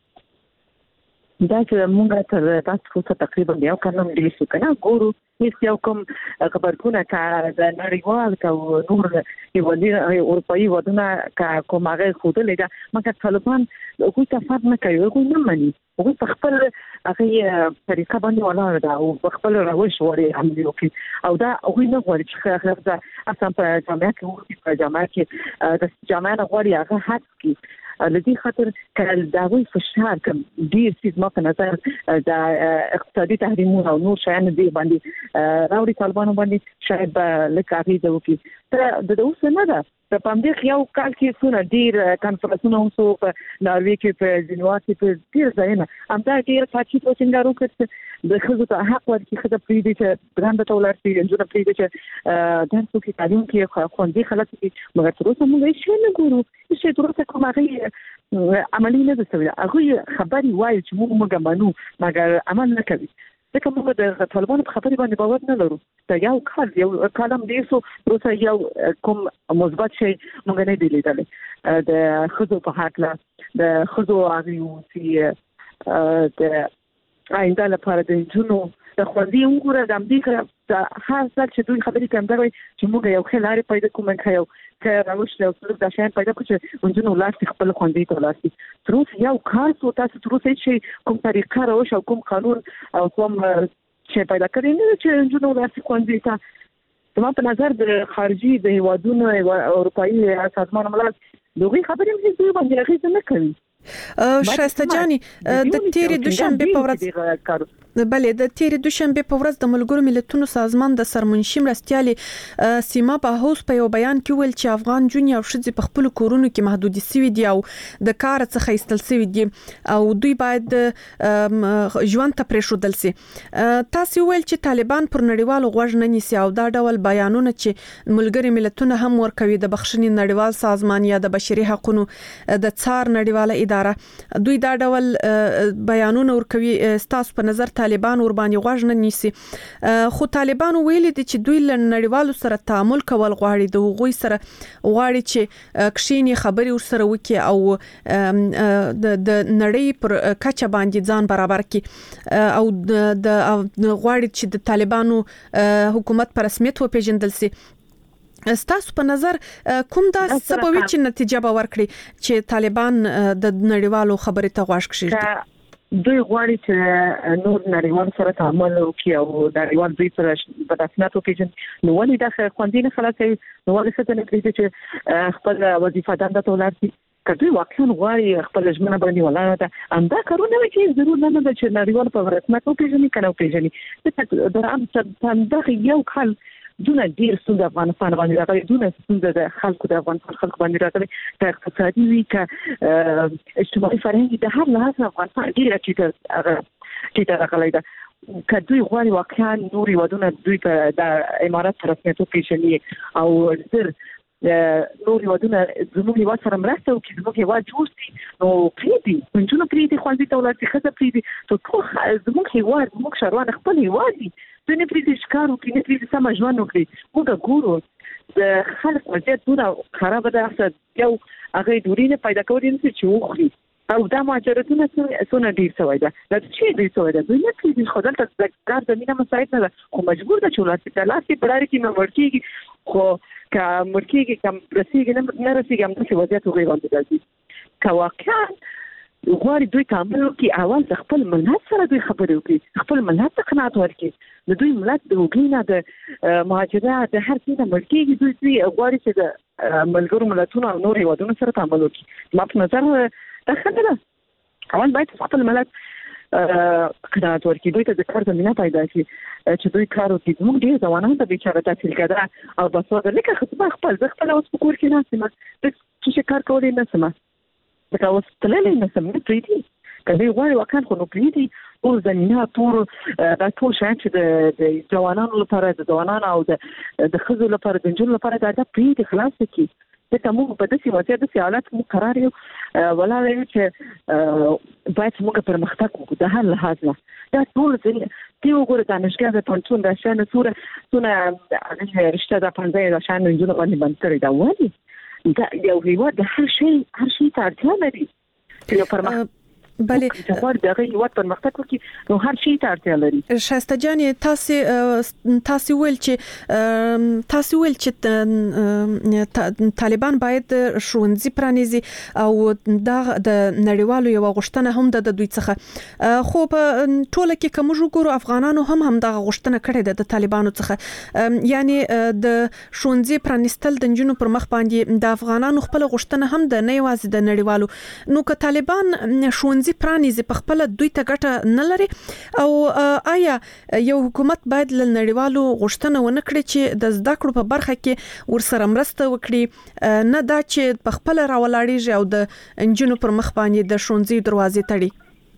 دا چې موږ تر تاسو څخه تقریبا یو کلم دی چې کنه ګورو هیڅ یو کوم خبرونه کا د نړیوال کا نور یو دی اروپאי ودونه کا کوم هغه خوده دا مګر طالبان خو ته فرق نه کوي خو نه مانی خو په خپل هغه طریقه باندې ولاړ دا او په خپل روش وری عملي وکي او دا هغه نه غواړي چې خلک اصلا په جامعه کې په جامعه کې د جامعه غواړي هغه حق کی لدی خاطر کله دا وی فشار کوم ډیر سیس ما په نظر د اقتصادي تحریمونو او نور شیان دی باندې راوړي طالبانو باندې شاید لکه اغیزه وکړي ته د اوس نه ده په پامدې یو کال کې څونه ډیر کانفرنسونه اوسو په ناروې کې په جنوا کې په ډیر ځایونه هم دا ډیر پاتې په څنګه وکړي د خزو ته حق ورکړي خزه پری دي چې ګرانده تولر سي انجو پری دي چې درسو کې تعلیم کې خوندې خلک کې مګر تر اوسه موږ هیڅ نه ګورو چې تر اوسه کومه عملی نه ده سوي هغه خبري وایي چې موږ موږ منو مګر عمل نه کوي ځکه موږ د طالبانو په خبرې باندې باور نه لرو دا یو کال یو کالم دی سو روسه یو کوم مثبت شي موږ نه دی لیدل د خزو په حق لا د خزو اغیو چې د آینده لپاره د جنو د خوندي وګوره د امریکا د هر څه چې دوی خبرې کوي دا وایي چې موږ یو خلاري پیدا کوم کایو که راوښ له څلور د شین پیدا کوي چې موږ نو لاس خپل خوندي تولاسي تروس یو کار څو تاسو تروس چې کوم طریقه راوښ او کوم قانون او کوم چې پیدا کړی نه چې موږ نو لاس خوندي تا زما په نظر د خارجي د هیوادونو اروپאי سازمان ملل دوی خبرې مې دوی باندې اغیزه نه کوي شایسته جانی د تیرې دوشنبه په ورځ بله د تیرې دوشنبه په ورځ د ملګرو ملتونو سازمان د سرمنشي مرستيالي سیما په هوس په یو بیان کې ویل چې افغان جونی او شذ په خپل کورونو کې محدودي سوي دي او د کار څخه ایستل سوي دي او دوی باید ژوند ته پرېښودل سي تاسو ویل چې طالبان پر نړیوالو غوږ نه نیسي او دا ډول بیانونه چې ملګري ملتونه هم ورکوي د بخښنې نړیوال سازمان یا د بشري حقوقو د څار نړیواله اداره دوی دا ډول بیانونه ورکوي ستاسو په نظر طالبان ور باندې غوږ نه نیسي خو طالبان ویل دي چې دوی له نړیوالو سره تعامل کول غواړي د هغوی سره غواړي چې کښینی خبري ور سره وکي او د نړۍ پر کچه باندې ځان برابر کړي او د غواړي چې د طالبانو حکومت پر رسمیت وپیژندل سي ستاسو په نظر کوم دا سبب چې نتیجه به ورکړي چې طالبان د نړیوالو خبرې ته غوږ کړي دوی غواړي چې نور نړیوال سره تعامل وکړي او نړیوال دوی سره په تاسناتو کې نو ولې دا خوندې نه خلاصوي نو ولې څه نه کوي چې خپل وظیفه دنده ته ولاړ شي کله واقعا غواړي خپل ژمنه باندې ولاړ ده انده کارونه کې ضرور نه ده چې نړیوال په رسمیت وپیژني کنه وپیژني چې د عام څنګه یو خل دونه ډیر ستونزې افغانستان باندې راغلي دونه ستونزې د خلکو د افغانستان خلکو باندې راغلي که اقتصادي وي که اجتماعي فرهنګي د هر لحاظ افغانستان ډیره ټیټه ټیټه راغلي ده که دوی غواړي واقعا نور هیوادونه دوی په د امارات په رسمیت وپیژني او زر نور هیوادونه زموږ هیواد سره مرسته وکړي زموږ هیواد جوړ شي نو پرېږدي نجونې پرېږدي ښوونځي ته ولاړ شي ښځه پرېږدي نو ټول زموږ هیواد زموږ ښاروان خپل هیواد دي دوی نه پرېږدي چې کار وکړي نه پرېږدي سمه ژوند وکړي موږ ګورو د خلک وضعیت دونه خرابه ده یو هغه ډوډۍ نه پیدا کولی نه شي چې وخوري او دا مهاجرتونه څونه ډېر شوی ده دا چې ډېر شوی ده دوی نه پرېږدي خو دلته د کار زمینه مساعد نه ده خو مجبور ده چې ولاړ شي که لاس یې په لارې کې نه مړ کېږي خو که مړ کېږي که رسېږي نه رسېږي همداسې وضعیت هغوی باندې راځي که واقعا غواړي دوی تعامل وکړي اول د خپل ملت سره دوی خبرې وکړي خپل ملت ته قناعت ورکړي د دوی ملت د هغوی نه د مهاجرت د هر څه نه مړ کېږي دوی دوی غواړي چې د ملګرو ملتونو او نور هیوادونو سره تعامل وکړي ما په نظر دا ښه نه ده اول باید خپل ملت قناعت ورکړي دوی ته د کار زمینه پیدا کړي چې دوی کار وکړي زموږ ډېر ځوانان ته بیچاره تحصیل کړه او باسواده لکه خو خپل زه خپله اوس په کور کې ناست یم څه کار کولی نه شم لکه اوس تللی نه شم نه پرېږدي که دوی غواړي واقعا خو نو پرېږدي ټول زمینه ټول دا ټول شیان چې د ځوانانو لپاره د ځوانانو او د ښځو لپاره د نجونو لپاره دا پرېږدي خلاص کړي ځکه موږ په داسې وضعیت داسې حالت موږ قرار یو ولاړ یو چې باید موږ پرمختګ وکړو د هر لحاظ نه دا ټول تی وګوره دانشګاه د پوهنتون د شیانو څومره څونه رشته د پنځه د شیانو نجونو باندې بند کړې ده ولې دا یو هیواد د هر شي هر شي ته اړتیا لري چې یو پرمختګ بله غواړي دغه هیواد پرمختګ وکړي نو هر شي ته اړتیا لري شایسته جان تاسو تاسو ول چې تاسو ول چې طالبان باید ښوونځي پرانیزي او دا د نړیوالو یو غوښتنه هم د دوی څخه خو په ټوله کې کوم وګورو افغانانو هم هم د غوښتنه کړې ده د طالبانو څخه یعنی د ښوونځي پرانیستل د جنونو پر مخ باندې د افغانانو خپل غوښتنه هم د نه یوازې د نړیوالو نو که طالبان ښوونځي پرانیزي په خپل دوی ته ګټه نه لري او آیا یو حکومت باید ل نړیوالو غوښتنه ونه کړي چې د زده کړو په برخه کې ورسره مرسته وکړي نه دا چې په خپل راولاړیږي او د انجنونو پر مخ باندې د ښوونځي دروازې تړي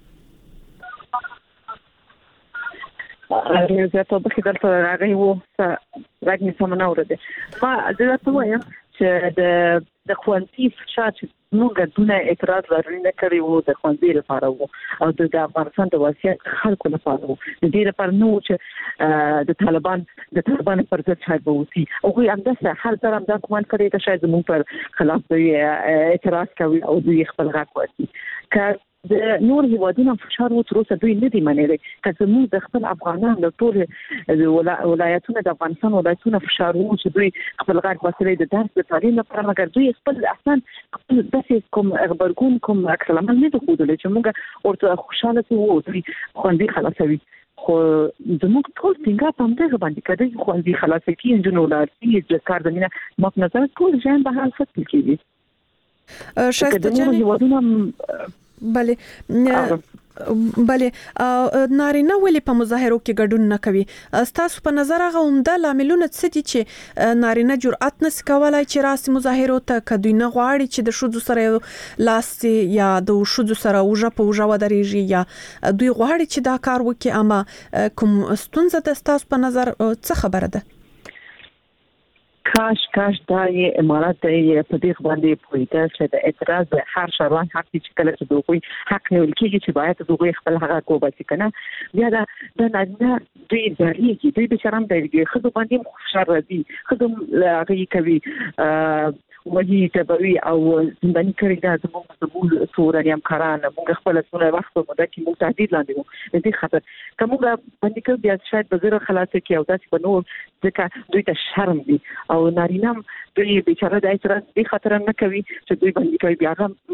زه ته به خدای راغی وو راګنی سمونه ورده ما زه ته وایم چې د د خوانتي فشار موږ دونه اعتراض لرونه کړی وو د خوندې لپاره وو او د افغانستان د وضعیت خلکو لپاره وو د دې لپاره نو چې د طالبان د طالبان پر ضد شاید ووسی او هغه همداسه هر ځل هم دا کومن کړی چې شاید موږ پر خلاف دوی اعتراض کوي او دوی خپل غږ وایي که د نور هیوادونو فشار و تر اوسه دوی نه دی منلي که زموږ د خپل افغانانو د ټول ولایتونو د افغانستان ولایتونو فشار و چې دوی خپل غږ وسیلې د درس د تعلیم لپاره مګر دوی خپل احسان خپل داسې کوم خبرګون کوم اکرام نه د خوده چې موږ ورته خوشاله شو دوی خوندې خلاصوي خو زموږ ټول څنګه په دغه باندې کړي خوندې خلاص کیږي نو لاري د کار زمينه ما په نظر ټول ځان به حال فتل کیږي شایسته جان بله بله نارینه ولې په مظاهرو کې ګډون نه کوي تاسو په نظر هغه عمده لاملونه څه دي چې نارینه جرأت نه کوي چې راسي مظاهرو ته کدوې نه غواړي چې د شذو سره لاس یا د شذو سره وجه په وجه ودرېږي یا دوی غواړي چې دا کار وکړي اما کوم ستونزه د تاسو په نظر څه خبره ده کاش کاش دا یې امارات یې په دې باندې پوهیده چې د اعتراض به هر شروان حق چې کله چې دوی حق نه ولکېږي چې باید دوی خپل حق وباسي کنه بیا دا د نه دوی ځریږي دوی به شرم دی خو باندې خوشاله راځي خو هغه کوي وږي تبوي او زنداني کړی دا زموږ د بول سوري همکاران موږ خپل سونه وخت په موده کې موږ تهدید لاندې وو دې خاطر کوم باندې کې بیا شاید بزره خلاص کې او داسې په نور ځکه دوی ته شرم دي او نارینه دوی بیچاره د اعتراض دې خاطر نه کوي چې دوی باندې کوي بیا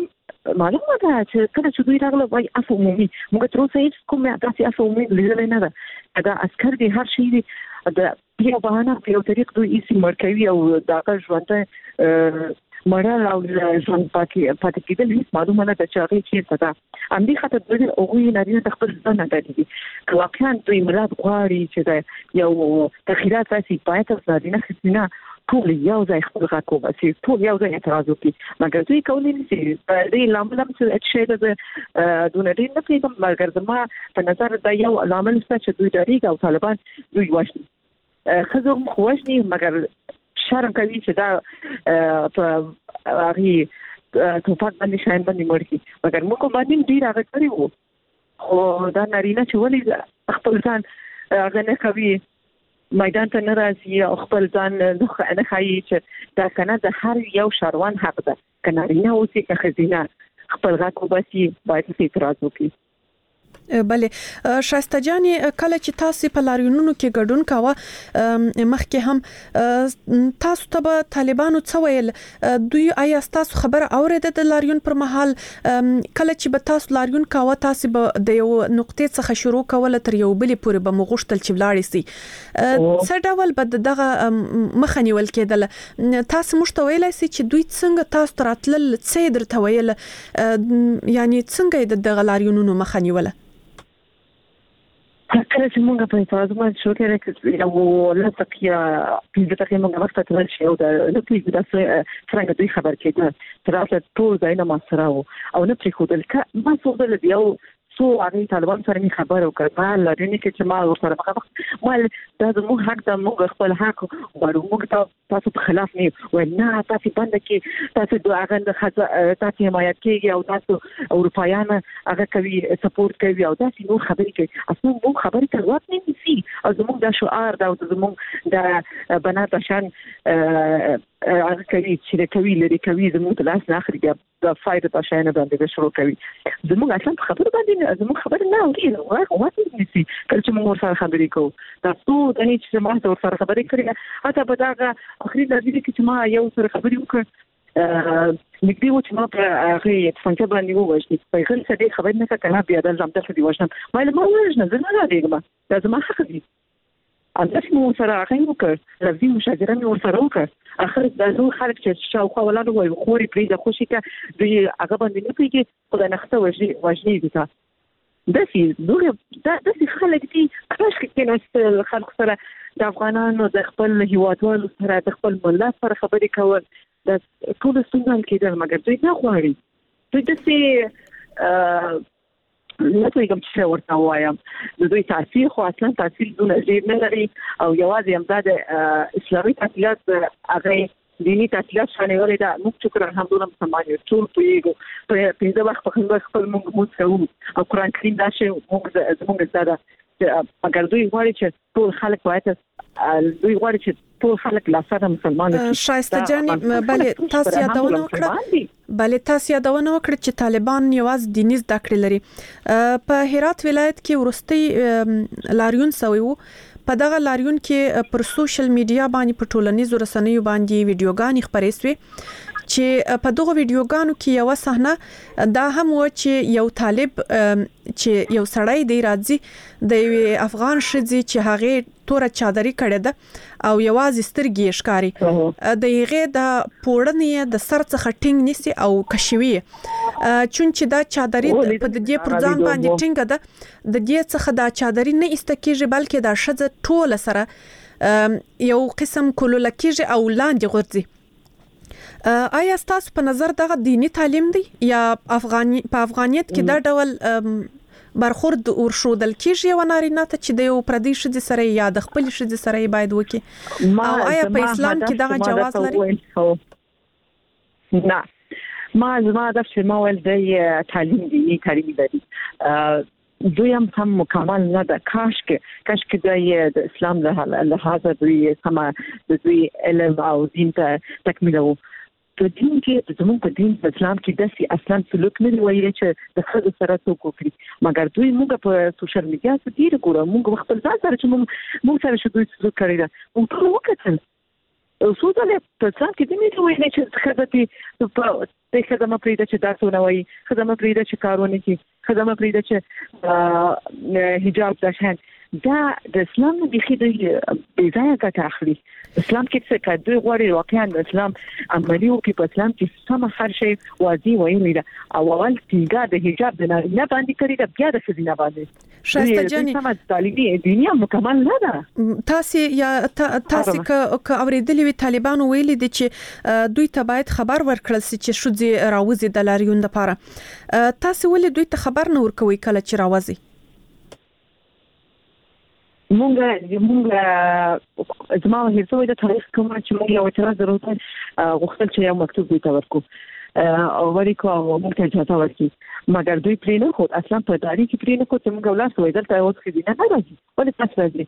معلومه ده چې کله چې دوی راغله وای اسو عمومي موږ تر اوسه هیڅ کومه تاسو اسو عمومي لیدل نه ده دا عسكر دي هر شي دي د یو بهانه په یو طریق دوی یې مرکوي او دا ژوند مړه او ژوند پاتې پاتې کېدل هیڅ معلومه نه ده چې هغه چیرته ده ام دي خاطر دوی او نارینه د خپل ځان نه دي واقعا دوی مراد غواړي چې یو تغیرات راسي پاتې ځادینه خصینه ټول یو ځای خپل غاکو باسي ټول یو ځای اعتراض وکړي مګر دوی کولی نشي په دې لامل چې شي د دونري نه پیغام مګر زما په نظر دا یو لامل چې دوی دریګ او طالبان دوی واشني خزو خوښني مګر شرم کوي چې دا په هغه توپاک باندې شاین باندې مرګي مګر موږ باندې ډیر هغه کړی وو خو دا نارینه چې ولې خپل ځان هغه نه کوي میدان ته ناراضي او خپل ځان نه خایي چې دا کنه د هر یو شاروان حق ده کنارینه اوسې که خزینه خپل غاکو باسي باید اعتراض وکړي بله شایسته جان کله چې تاسو په لاریونونو کې ګډون کاوه مخکې هم تاسو ته طالبانو څه ویل دوی آیا تاسو خبر اوریده د لاریون پر مهال کله چې به تاسو لاریون کاوه تاسو به د یو نقطې څخه شروع کوله تر یو بلې پورې به مغوښتل چې ولاړ سي څه ډول به دغه مخنیول کېدل تاسو مشته ویلای سي چې دوی څنګه تاسو تراتل څه درته ویل یعنی څنګه د دغه لاریونونو مخنیول کله چې موږ په تاسو باندې شو کې یو لږه یا په دې کې موږ وخت ته ورشي او دا لکه دا څنګه دوی خبر کېده تر اوسه ټول ځای نه ما سره او نه پرې خو دلته ما څو دل یو سو هغه طالبان سره می خبر وکړ په لرنه کې چې ما ورسره مخه مال دا زموږ حق د موږ خپل حق ورو موږ تاسو په خلاف نه و نه تاسو باندې کې تاسو د هغه د خزه تاسو حمایت کوي او تاسو اروپایان هغه کوي سپورټ کوي او تاسو نور خبرې کوي اصلا موږ خبرې ته وخت نه نسی او زموږ د شعار دا زموږ د بنات عشان هغه کوي چې کوي لري کوي زموږ د لاس نه اخري د فایده عشان باندې شروع کوي زموږ اصلا خبر باندې زموږ خبر نه اوري نو واټ نسی کله چې موږ سره خبرې کوو تاسو د هیڅ چې ما سره خبرې کړې اته په دا اخري د دې کې چې ما یو سره خبرې وکړ نګدي و چې ما په هغه څنګه باندې ووجني په غل څه دې خبر نه کړه بیا د زم ته دی وښنم ما له ما وژنه زه نه راځم دا زما حق دی انداش مو سره هغه وکړ لږی مشاجره مې ورسره وکړ اخر دا نو خلک چې شاوخوا ولاړ وای خوري پرې د خوشي کې دوی هغه باندې نه پیږي خدای نه خته وژني وژني دي تا داسي دوی دا داسي خلک دي کاش کې نو خلک سره د افغانانو د خپل هیوادوالو سره د خپل ملت سره خبرې کول د ټول ستونزې کېدل مګر دوی نه غواړي دوی داسي نه کوي کوم څه ورته وایم د دوی تاثیر خو اصلا تاثیر دونه ډیر نه لري او یوازې هم د اسلامي تحلیلات هغه دینی تحلیلات شامل دي موږ شکر الحمدلله مسلمان یو ټول په پیدا وخت په خپل خپل موږ کوو او قران کریم دا شی موږ زموږ زده مګر دوی غواړي چې ټول خلک باید دوی غواړي چې ټول خلک لاسره مسلمان شي شایسته جان بله تاسو یادونه وکړه بله تاسو یادونه وکړه چې طالبان یوازې دیني زده کړې لري په هرات ولایت کې ورستي لاریون سوی وو په دغه لاریون کې پر سوشل میډیا باندې په ټولنیزو رسنیو باندې ویډیوګانې خپرې شوې چې په دغه ویډیوګانو کې یو صحنه دا هم و چې یو طالب چې یو سړی دی راځي د افغان شذي چې هغه تور چادرې کړې ده او یوازې سترګې ښکاری د هغه د پوړنې د سر څخه ټینګ نسی او کشوي چونچې دا چادرې په دې پر ځان باندې ټینګ ده د دې څخه دا چادرې نه استکیږي بلکې دا شذ ټول سره یو قسم کولولکیږي او لاندې غورځي آیا تاسو په نظر دغه دینی تعلیم دی یا افغاني په افغانیت کې دا ډول برخورد ورشودل کیږي و نارینه ته چې د یو پردي شذ سره یا د خپل شذ سره باید وکي او آیا په اسلام کې دغه جواز لري نه ما زما د شمه ول د تعلیم دینی تعلیم لري دوی هم هم مکمل نه ده کاش کې کاش کې د اسلام له لحاظه دوی سم د دوی علم او دین ته تکمیلو په دین کې زموږ په دین په اسلام کې داسې اصلا سلوک نه وایي چې د خځو سره څوک وکړي مګر دوی موږ په سوشل میډیا کې ډیر ګورو موږ خپل ځان سره چې موږ موږ سره شو دوی څه کړی دا موږ ټول وکړل اوسو ته په څه کې دې نه وایي چې خدای په د خدمت پریده چې تاسو نه وایي خدمت پریده چې کارونه کوي خدمت پریده چې حجاب داشن دا د اسلام د بخي د بځای ګټه اخلي اسلام کې څه کوي دوی غواړي واقعا د اسلام عملي او په اسلام کې سم هر شی واضح وایي دا او اول تیګه د حجاب د نه باندې کړی دا بیا د خزینه باندې شایسته جاني سم تعلیمي دنیا مکمل نه ده تاسو یا تاسو ک اوریدلې وی طالبانو ویلي دي چې دوی ته باید خبر ورکړل شي چې شوځي راوځي د لاریون لپاره تاسو ولې دوی ته خبر نه ورکوي کله چې راوځي مونږه مونږه زما هیڅ د تاریخ کوم چې مونږ یو اعتراض ضرورت غوښتل چې یو مکتوب دوی ته ورکو او ورکو او مونږ ته اجازه ورکړي مګر دوی پرې نه خو اصلا په تاریخ کې پرې نه خو چې مونږ ولاس وای دلته اوس کې نه راځي ولې تاسو راځي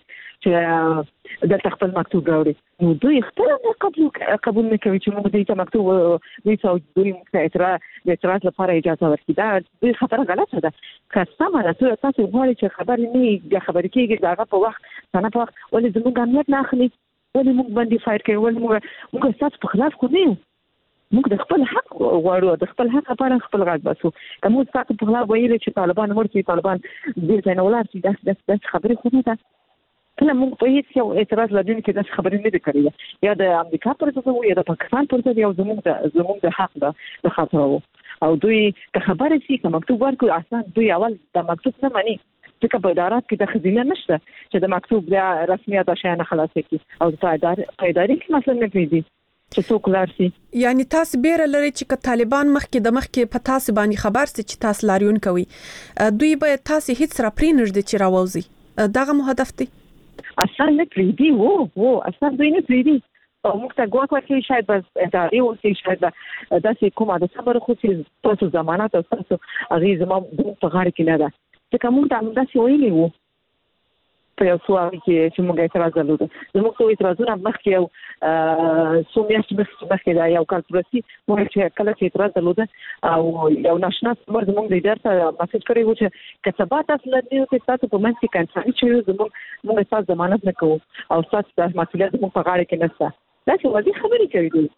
چې د خپل مکتوب راوړي نو دوی اختیار قبول قبول نه کوي چې مونږ دې ته مکتوب دوی څو دوی مونږ ته اعتراض د اعتراض لپاره اجازه ورکړي دا دوی خبره غلطه ده کسمه راځي تاسو غواړئ چې خبر نه د خبرې کېږي دا په وخت څنګه په وخت ولې زموږ امنیت نه اخلي ولې موږ باندې فایټ کوي ولې موږ موږ تاسو په خلاف کو نه موږ د خپل حق غواړو د خپل حق لپاره خپل غږ باسو کوم تاسو په خلاف ویل چې طالبان ورته طالبان دې څنګه ولر چې د د خبرې خو نه ده کله موږ په هیڅ یو اعتراض لدین کې د خبرې نه کړې یا د امریکا پر ضد یا د پاکستان پر ضد یو زموږ د زموږ د حق ده د خاطر او دوی که خبره شي که مکتوب ورکړي اصلا دوی اول د مکتوب نه مانی ځکه په ادارات کې د خزینه نشته چې د مکتوب د رسمیت شایانه خلاص کړي او د ادارې کې مثلا نه پیږي چې څوک لارسي یعنی تاسو بیره لري چې طالبان مخکې د مخکې په تاسو باندې خبر سي چې تاسو لاریون کوي دوی به تاسو هیڅ را پرې نږدې چې راوځي دغه مو هدف دی اصلا نه پریدي وو وو اصلا دوی نه پریدي او موږ ته ګواکه چې شاید بس ادارې او چې شاید داسې کومه د صبر خو چې تاسو ضمانت او تاسو هغه زموږ په غاړه کې نه ده چې کوم ته موږ داسې ویلي وو په یو څو کې چې موږ اعتراض درلود زموږ څو اعتراضونه مخکې یو څو میاشتې مخکې دا یو کال پرسي موږ چې کله چې اعتراض درلود او یو ناشنا خبر زموږ د ادارې ته مسیج کړی و چې کسبه تاسو لدی چې تاسو په منځ کې کانساني چې زموږ موږ تاسو ضمانت نه کوو او تاسو د مسؤلیت موږ په غاړه کې نشته دا چې واضح خبرې کوي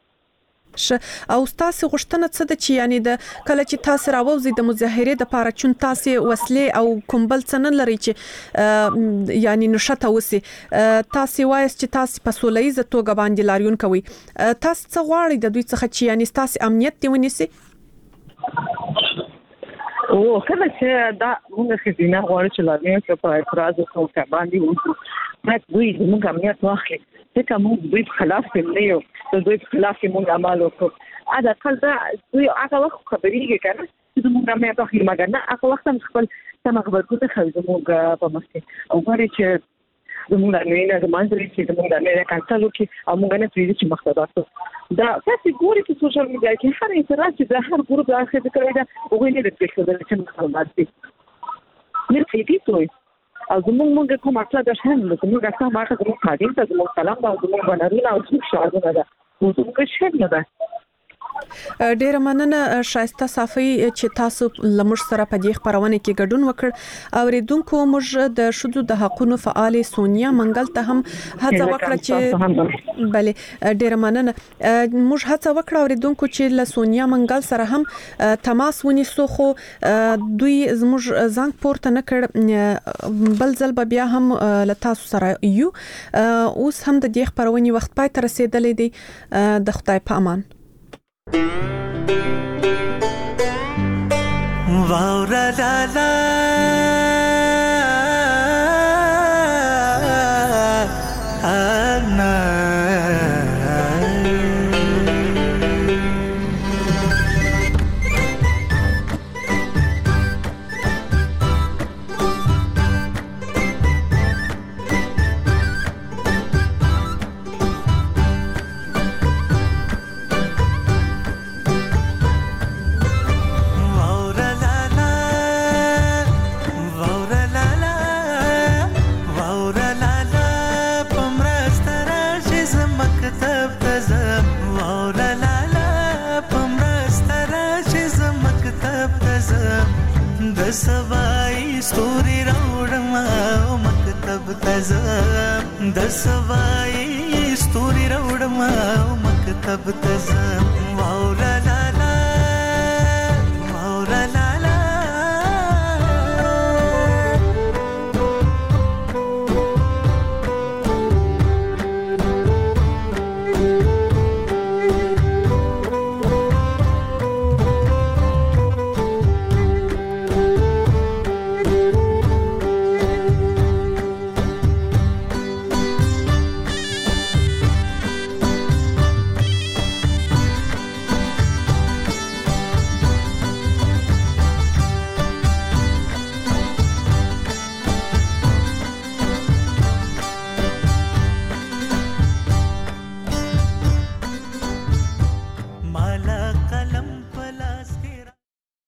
ش او تاسو غوښتنه څه ده چې یعنی د کله چې تاسو راوځي د مظاهره د لپاره چون تاسو وسلې او کومبل څنګه لري چې یعنی نشته وسی تاسو وایي چې تاسو په سولېزه توګه باندې لاریون کوي تاسو څه غواړئ د دوی څخه چې یعنی تاسو امنیت دی ونیسي او کله چې دا موږ خزینه غواړو چې لاریون کې په اعتراض وکړو باندې وو نو دوی موږ امنیت واخلي ځکه موږ دوی په خلاف کې نه یو د دوی په خلاف کې موږ عمل وکړو ادا کله دا دوی هغه وخت خبرېږي کنه چې موږ امنیت واخلي مګر نه هغه وخت هم خپل سم خبر کوته خل موږ په مخکې او غواړي چې زموږ د نه د مانځري چې زموږ د نه کانسل وکړي او موږ نه پریږدي چې مخته تاسو دا تاسو ګوري په سوشل میډیا کې هر اعتراض چې د هر ګروپ راخې کوي دا وګورئ نه د پېښو د چې مخالفت دي نه فېدی توي او زموږ موږ کوم اصله د شان له زموږ اصله ماته زموږ خادم ته زموږ سلام او زموږ بنرونه او څه شاګونه ده نو زموږ شهر نه ده ډیر مننه شایسته صافي چې تاسو لمر سره په دې خبرونه کې ګډون وکړ او ریدونکو موږ د شذو د حقوقو فعال سونیا منګل ته هم هڅه وکړه چې bale ډیر مننه موږ هڅه وکړه ریدونکو چې له سونیا منګل سره هم تماس ونیسو خو دوی زموږ زنګ پورته نه کړ بل ځل بیا هم له تاسو سره یو اوس هم د دې خبرونه وخت پای ته رسیدلې دي د خدای په امان واورا لا لا انا सवाई story राउडमा मकतब तज़म द सवाई स्टोरी राउड مکتب ته ځم واوره